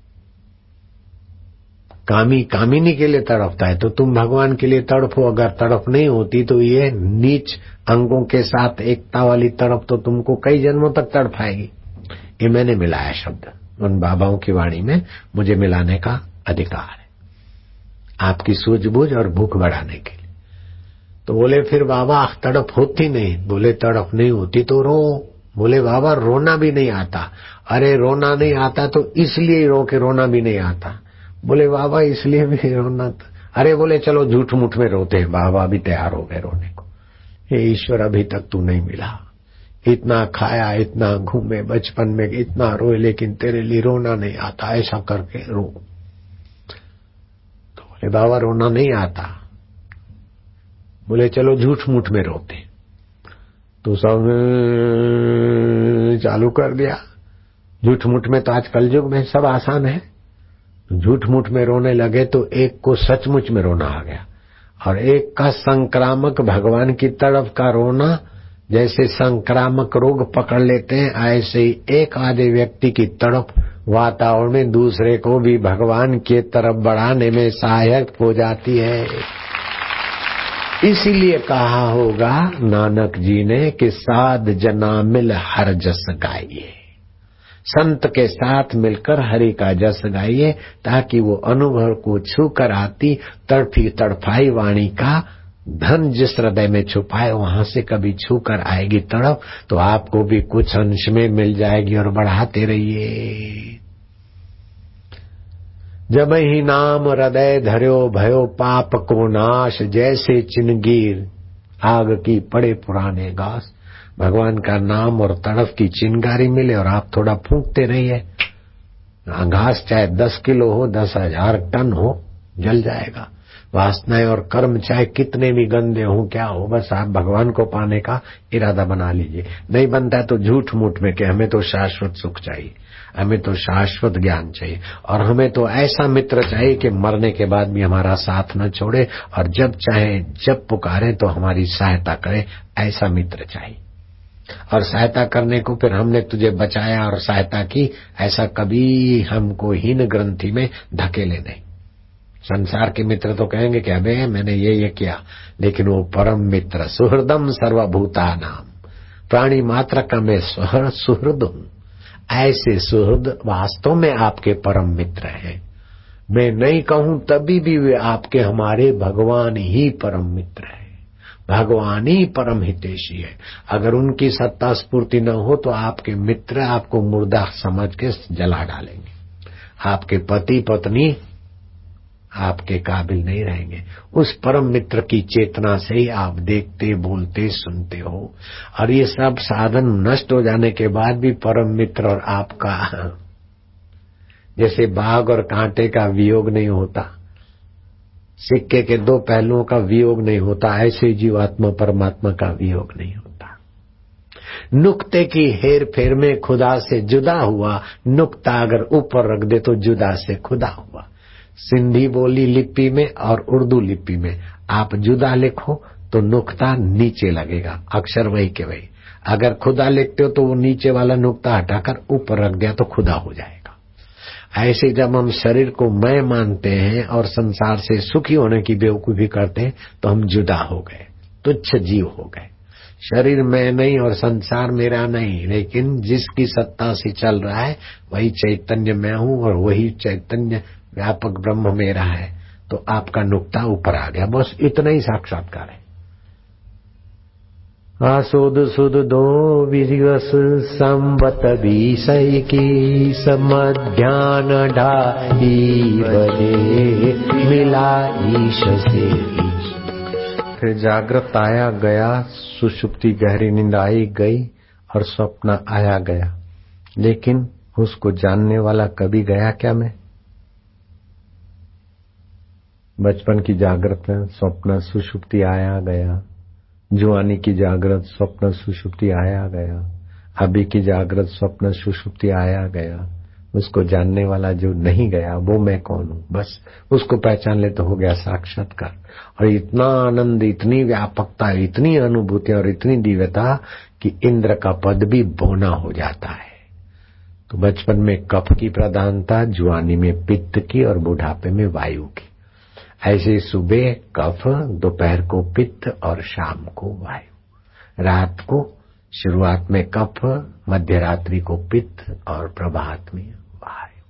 कामी कामिनी के लिए तड़पता है। तो तुम भगवान के लिए तड़पो। अगर तड़प नहीं होती तो ये नीच अंगों के साथ एकता वाली तड़प तो तुमको कई जन्मों तक तड़पाएगी। ये मैंने मिलाया शब्द, उन बाबाओं की वाणी में मुझे मिलाने का अधिकार है, आपकी सूझबूझ और भूख बढ़ाने के लिए। तो बोले फिर बाबा तड़प होती नहीं? बोले तड़प नहीं होती तो रो। बोले बाबा रोना भी नहीं आता। अरे रोना नहीं आता तो इसलिए रो के रोना भी नहीं आता। बोले बाबा इसलिए भी रोना था। अरे बोले चलो झूठ मूठ में रोते हैं। बाबा भी तैयार हो गए रोने को। हे ईश्वर अभी तक तू नहीं मिला, इतना खाया, इतना घूमे, बचपन में इतना रोए, लेकिन तेरे लिए रोना नहीं आता, ऐसा करके रो। तो बोले बाबा रोना नहीं आता। बोले चलो झूठ मूठ में रोते। तो सब चालू कर दिया। झूठ मूठ में तो आज कलयुग में सब आसान है। झूठ मूठ में रोने लगे तो एक को सचमुच में रोना आ गया, और एक का संक्रामक भगवान की तरफ का रोना जैसे संक्रामक रोग पकड़ लेते हैं, ऐसे ही एक आधे व्यक्ति की तड़प वातावरण में दूसरे को भी भगवान की तरफ बढ़ाने में सहायक हो जाती है। इसीलिए कहा होगा नानक जी ने कि साध जना मिल हर जस गाइए, संत के साथ मिलकर हरि का जस गाइए, ताकि वो अनुभव को छू कर आती तड़फी तड़फाई वाणी का धन जिस हृदय में छुपाए वहां से कभी छू कर आएगी तड़प, तो आपको भी कुछ अंश में मिल जाएगी और बढ़ाते रहिए। जब ही नाम हृदय धर्यो भयो पाप को नाश, जैसे चिनगीर आग की पड़े पुराने घास। भगवान का नाम और तड़फ की चिंगारी मिले और आप थोड़ा फूंकते रहिए, घास चाहे 10 किलो हो 10,000 टन हो जल जाएगा। वासनाएं और कर्म चाहे कितने भी गंदे हो क्या हो, बस आप भगवान को पाने का इरादा बना लीजिए। नहीं बनता है तो झूठ मूठ में कि हमें तो शाश्वत सुख चाहिए, हमें तो शाश्वत ज्ञान चाहिए, और हमें तो ऐसा मित्र चाहिए कि मरने के बाद भी हमारा साथ न छोड़े और जब चाहे जब पुकारे तो हमारी सहायता करे, ऐसा मित्र चाहिए। और सहायता करने को फिर हमने तुझे बचाया और सहायता की, ऐसा कभी हमको हीन ग्रंथि में धकेले नहीं। संसार के मित्र तो कहेंगे कि अबे मैंने ये किया, लेकिन वो परम मित्र सुहृदम सर्वभूता नाम, प्राणी मात्र का मैं सुहृद हूँ। ऐसे सुहृद वास्तव में आपके परम मित्र हैं। मैं नहीं कहूं तभी भी वे आपके हमारे भगवान ही परम मित्र है, भगवान ही परम हितैषी है। अगर उनकी सत्ता स्फूर्ति न हो तो आपके मित्र आपको मुर्दा समझ के जला डालेंगे, आपके पति पत्नी आपके काबिल नहीं रहेंगे। उस परम मित्र की चेतना से ही आप देखते बोलते सुनते हो। और ये सब साधन नष्ट हो जाने के बाद भी परम मित्र और आपका, जैसे बाघ और कांटे का वियोग नहीं होता, सिक्के के दो पहलुओं का वियोग नहीं होता, ऐसे जीवात्मा परमात्मा का वियोग नहीं होता। नुक्ते की हेर फेर में खुदा से जुदा हुआ, नुक्ता अगर ऊपर रख दे तो जुदा से खुदा हुआ। सिंधी बोली लिपि में और उर्दू लिपि में आप जुदा लिखो तो नुक्ता नीचे लगेगा, अक्षर वही के वही। अगर खुदा लिखते हो तो वो नीचे वाला नुक्ता हटाकर ऊपर रख दिया तो खुदा हो जाएगा। ऐसे जब हम शरीर को मैं मानते हैं और संसार से सुखी होने की बेवकूफी करते हैं तो हम जुदा हो गए, तुच्छ जीव हो गए। शरीर मैं नहीं और संसार मेरा नहीं, लेकिन जिसकी सत्ता से चल रहा है वही चैतन्य मैं हूँ और वही चैतन्य व्यापक ब्रह्म मेरा है। तो आपका नुक्ता ऊपर आ गया, बस इतना ही साक्षात्कार है। आसोद सुद दो विदिवस संवत 20 की समध्यान ढाई बजे मिला ईश से। फिर जागृत आया गया, सुषुप्ति गहरी नींद आई गई और स्वप्न आया गया, लेकिन उसको जानने वाला कभी गया क्या? मैं बचपन की जागृत स्वप्न सुषुप्ति आया गया, जुआनी की जागृत स्वप्न सुषुप्ति आया गया, अभी की जागृत स्वप्न सुषुप्ति आया गया। उसको जानने वाला जो नहीं गया वो मैं कौन हूँ, बस उसको पहचान ले तो हो गया साक्षात्कार। और इतना आनंद, इतनी व्यापकता, इतनी अनुभूति और इतनी दिव्यता कि इंद्र का पद भी बोना हो जाता है। तो बचपन में कफ की प्रधानता, जुआनी में पित्त की और बुढ़ापे में वायु की। ऐसे सुबह कफ, दोपहर को पित्त और शाम को वायु। रात को शुरुआत में कफ, मध्य रात्रि को पित्त और प्रभात में वायु।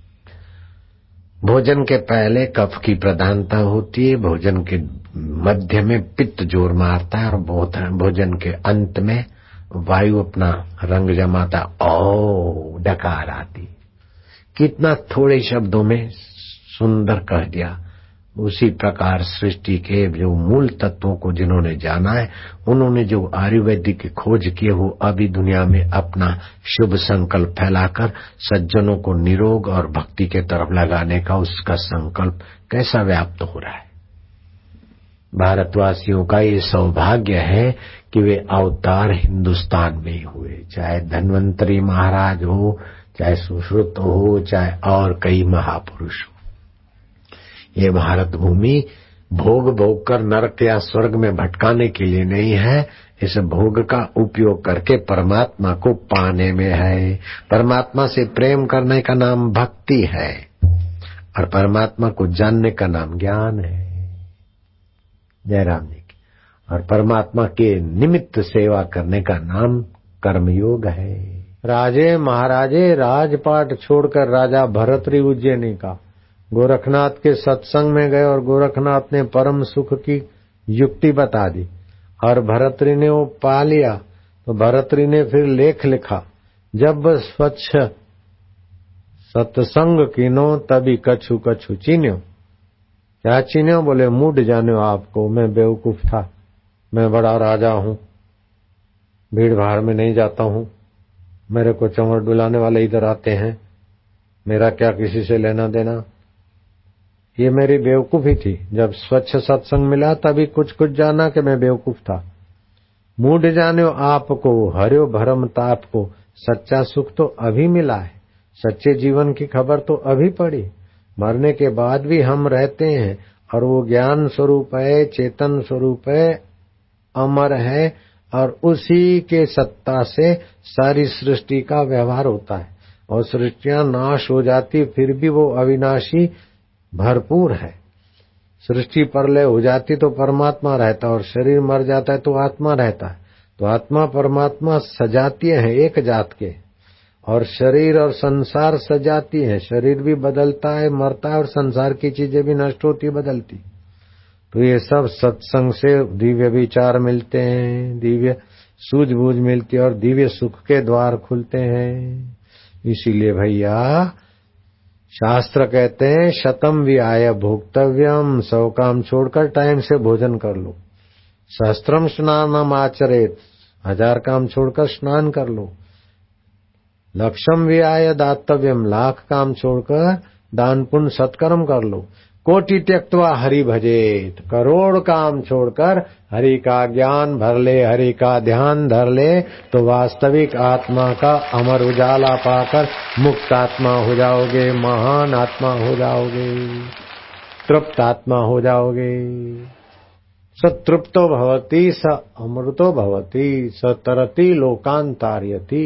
भोजन के पहले कफ की प्रधानता होती है, भोजन के मध्य में पित्त जोर मारता है और भोजन के अंत में वायु अपना रंग जमाता, ओ डकार आती। कितना थोड़े शब्दों में सुंदर कह दिया। उसी प्रकार सृष्टि के जो मूल तत्वों को जिन्होंने जाना है, उन्होंने जो आयुर्वेदिक की खोज की है, वो अभी दुनिया में अपना शुभ संकल्प फैलाकर सज्जनों को निरोग और भक्ति के तरफ लगाने का उसका संकल्प कैसा व्याप्त हो रहा है। भारतवासियों का ये सौभाग्य है कि वे अवतार हिंदुस्तान में ही हुए, चाहे धन्वंतरी महाराज हो, चाहे सुश्रुत हो, चाहे और कई महापुरुष हो। ये भारत भूमि भोग भोग कर नरक या स्वर्ग में भटकाने के लिए नहीं है, इस भोग का उपयोग करके परमात्मा को पाने में है। परमात्मा से प्रेम करने का नाम भक्ति है और परमात्मा को जानने का नाम ज्ञान है। जयराम जी की। और परमात्मा के निमित्त सेवा करने का नाम कर्मयोग है। राजे महाराजे राजपाट छोड़कर राजा भरतरी उज्जैनी का गोरखनाथ के सत्संग में गए और गोरखनाथ ने परम सुख की युक्ति बता दी और भरतरी ने वो पा लिया। तो भरतरी ने फिर लेख लिखा, जब स्वच्छ सत्संग कीनो तभी कछु कछु चीन्यो। क्या चीन्यो? बोले मूड जानो आपको, मैं बेवकूफ था, मैं बड़ा राजा हूं, भीड़ भाड़ में नहीं जाता हूं, मेरे को चंवर डुलाने वाले इधर आते हैं, मेरा क्या किसी से लेना देना। ये मेरी बेवकूफी थी। जब स्वच्छ सत्संग मिला तभी कुछ कुछ जाना कि मैं बेवकूफ था। मूड जानो आपको, हर्यो भरम ताप को, सच्चा सुख तो अभी मिला है, सच्चे जीवन की खबर तो अभी पड़ी। मरने के बाद भी हम रहते हैं और वो ज्ञान स्वरूप है, चेतन स्वरूप है, अमर है और उसी के सत्ता से सारी सृष्टि का व्यवहार होता है। और सृष्टियां नाश हो जाती फिर भी वो अविनाशी भरपूर है। सृष्टि प्रलय हो जाती तो परमात्मा रहता और शरीर मर जाता है तो आत्मा रहता है। तो आत्मा परमात्मा सजातीय है एक जात के, और शरीर और संसार सजाती है। शरीर भी बदलता है, मरता है, और संसार की चीजें भी नष्ट होती बदलती। तो ये सब सत्संग से दिव्य विचार मिलते हैं, दिव्य सूझबूझ मिलती है और दिव्य सुख के द्वार खुलते हैं। इसीलिए भैया शास्त्र कहते हैं शतम विहाय भोक्तव्यम, 100 काम छोड़कर टाइम से भोजन कर लो। सहस्त्रम स्नानम आचरेत, 1000 काम छोड़कर स्नान कर लो। लक्षम विहाय दातव्यम, 1,00,000 काम छोड़कर दान पुण्य सत्कर्म कर लो। कोटि त्यक्त्वा हरि भजेत, करोड़ काम छोड़कर हरि का ज्ञान भर ले, हरि का ध्यान धर ले, तो वास्तविक आत्मा का अमर उजाला पाकर मुक्त आत्मा हो जाओगे, महान आत्मा हो जाओगे, तृप्त आत्मा हो जाओगे। स तृप्तो भवति, स अमृतो भवति, स तरति लोकांतार्यति।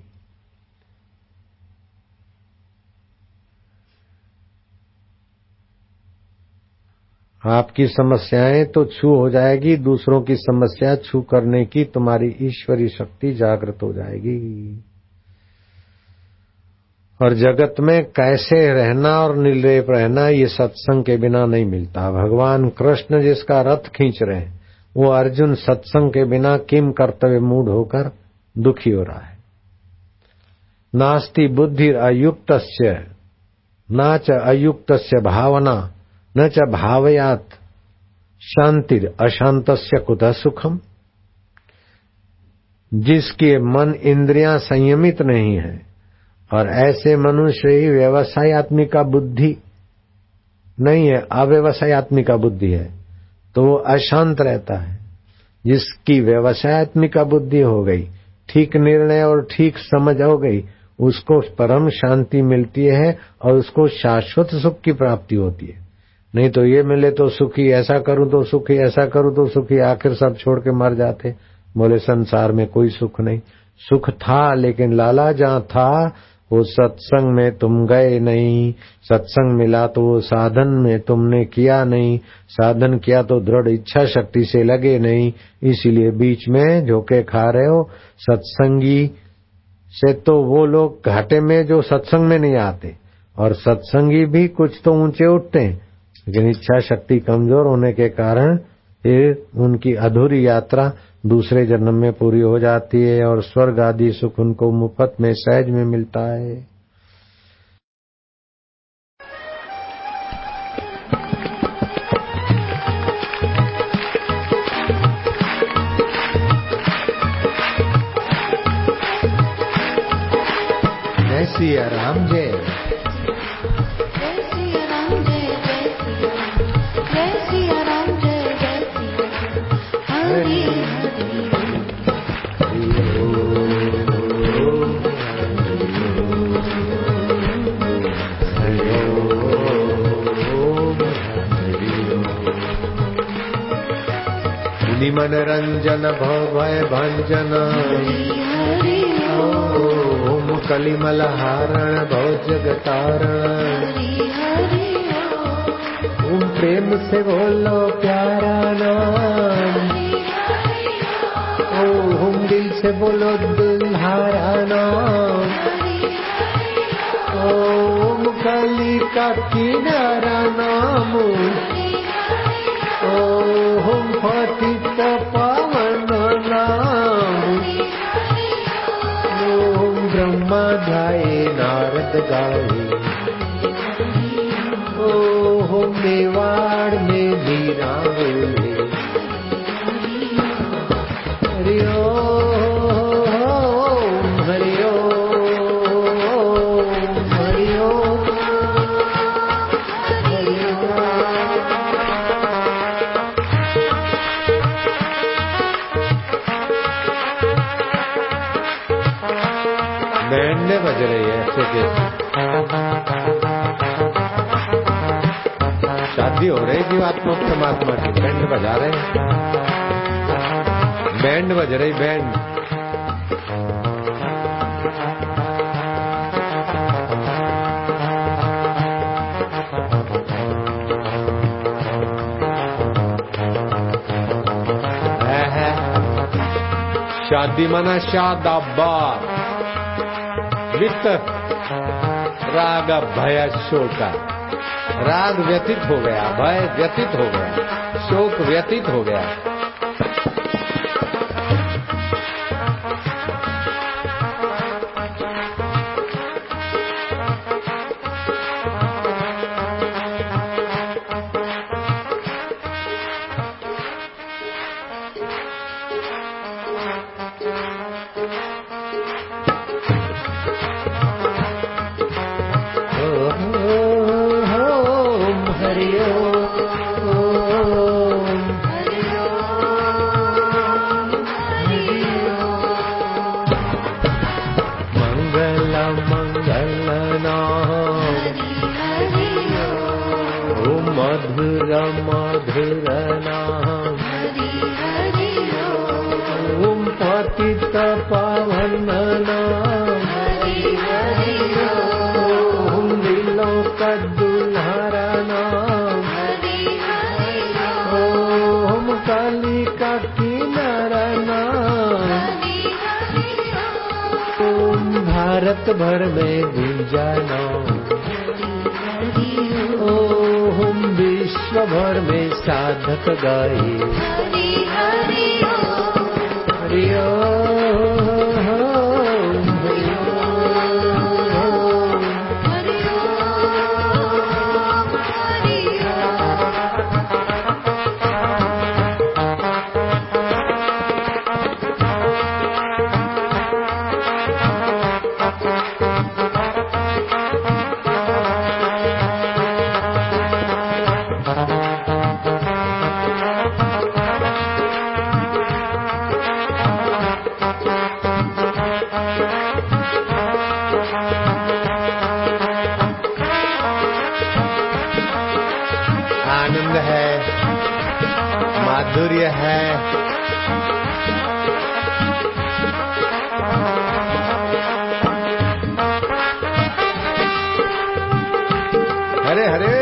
आपकी समस्याएं तो छू हो जाएगी, दूसरों की समस्या छू करने की तुम्हारी ईश्वरी शक्ति जागृत हो जाएगी। और जगत में कैसे रहना और निर्लेप रहना ये सत्संग के बिना नहीं मिलता। भगवान कृष्ण जिसका रथ खींच रहे हैं वो अर्जुन सत्संग के बिना किम कर्तव्य मूढ़ होकर दुखी हो रहा है। नास्ति बुद्धि अयुक्तस्य न च अयुक्तस्य भावना न च भावयात शांतिर अशांतस्य कुतः सुखम। जिसके मन इंद्रियां संयमित नहीं है और ऐसे मनुष्य ही व्यवसायत्मिका बुद्धि नहीं है, अव्यवसायत्मिका बुद्धि है, तो वो अशांत रहता है। जिसकी व्यवसायत्मिका बुद्धि हो गई, ठीक निर्णय और ठीक समझ हो गई, उसको परम शांति मिलती है और उसको शाश्वत सुख की प्राप्ति होती है। नहीं तो ये मिले तो सुखी, ऐसा करूं तो सुखी, ऐसा करूं तो सुखी, आखिर सब छोड़ के मर जाते। बोले संसार में कोई सुख नहीं। सुख था लेकिन लाला जहां था वो सत्संग में तुम गए नहीं, सत्संग मिला तो वो साधन में तुमने किया नहीं, साधन किया तो दृढ़ इच्छा शक्ति से लगे नहीं, इसीलिए बीच में झोंके खा रहे हो। सत्संगी से तो वो लोग घाटे में जो सत्संग में नहीं आते, और सत्संगी भी कुछ तो ऊंचे उठते हैं, लेकिन इच्छा शक्ति कमजोर होने के कारण फिर उनकी अधूरी यात्रा दूसरे जन्म में पूरी हो जाती है और स्वर्ग आदि सुख उनको मुफ्त में सहज में मिलता है। जय सिया राम, जय मनरंजन भव भय भंजन। ओम कलिमल हारण भव जगतारण। ओम प्रेम से बोलो प्यारा नाम। ओम दिल से बोलो दुल्हारा नाम। ओम कली का किनारा नाम। ओम पतित पावन नाम। ओम ब्रह्मा गाए नारद गाए। ओम मेवाड़ में मीरा बोले। हरि ओम हरि ओम हरि ओम हरि ओम। बैंड बज रही है ऐसे कैसे? शादी हो रही जीवात्मा परमात्मा की, बैंड बजा रहे, बैंड बज रही बैंड। शादी मना शादाबाद वित्त राग भय शोक। राग व्यतीत हो गया, भय व्यतीत हो गया, शोक व्यतीत हो गया। मधुर मधुर नाम। ओम पतित पावन नाम। ओम दिलों का दुल्हारा नाम। ओम काली का किनारा नाम। ओम भारत भर में गूंजा नाम। ओम विश्व भर में साधक गाए। हरि हरि ओम हरि ओम हरि ओम हरि ओम हरि आनंद है, माधुर्य है। हरे हरे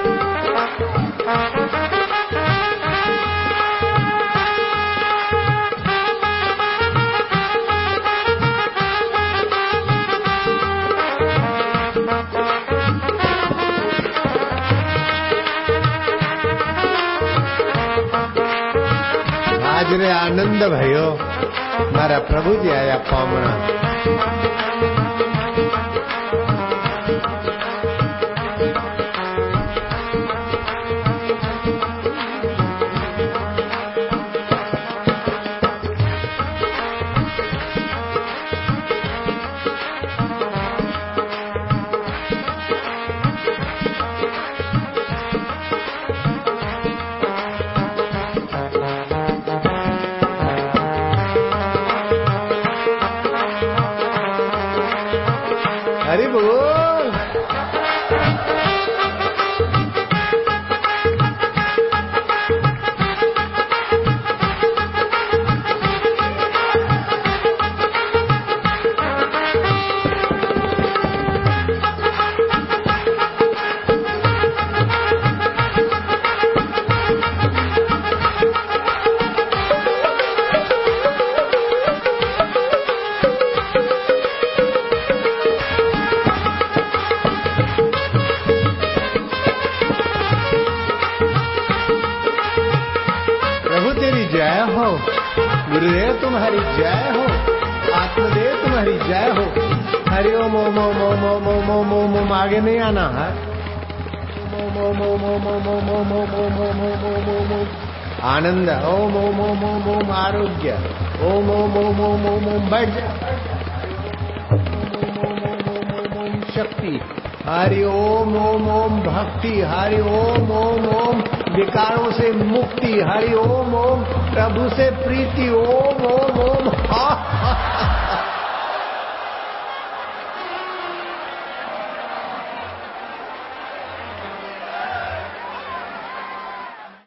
रे आनंद भयो मारा प्रभु जी आया पामणा। हो, गुरुदेव तुम्हारी जय हो, आत्मदेव तुम्हारी जय हो। हरि ओम ओम ओम ओम ओम ओम ओम ओम ओम। आगे नहीं आना है। ओम ओम ओम ओम ओम ओम ओम ओम ओम ओम ओम ओम ओम। आनंद। ओम ओम ओम ओम ओम। आरोग्य। ओम ओम ओम ओम ओम ओम। बैठ जा। ओम ओम ओम ओम ओम शक्ति। हरि ओम ओम ओम भक्ति। हरि ओम ओम ओम विकारों से मुक्ति। हरि ओम ओम प्रभु से प्रीति। ओम ओम ओम।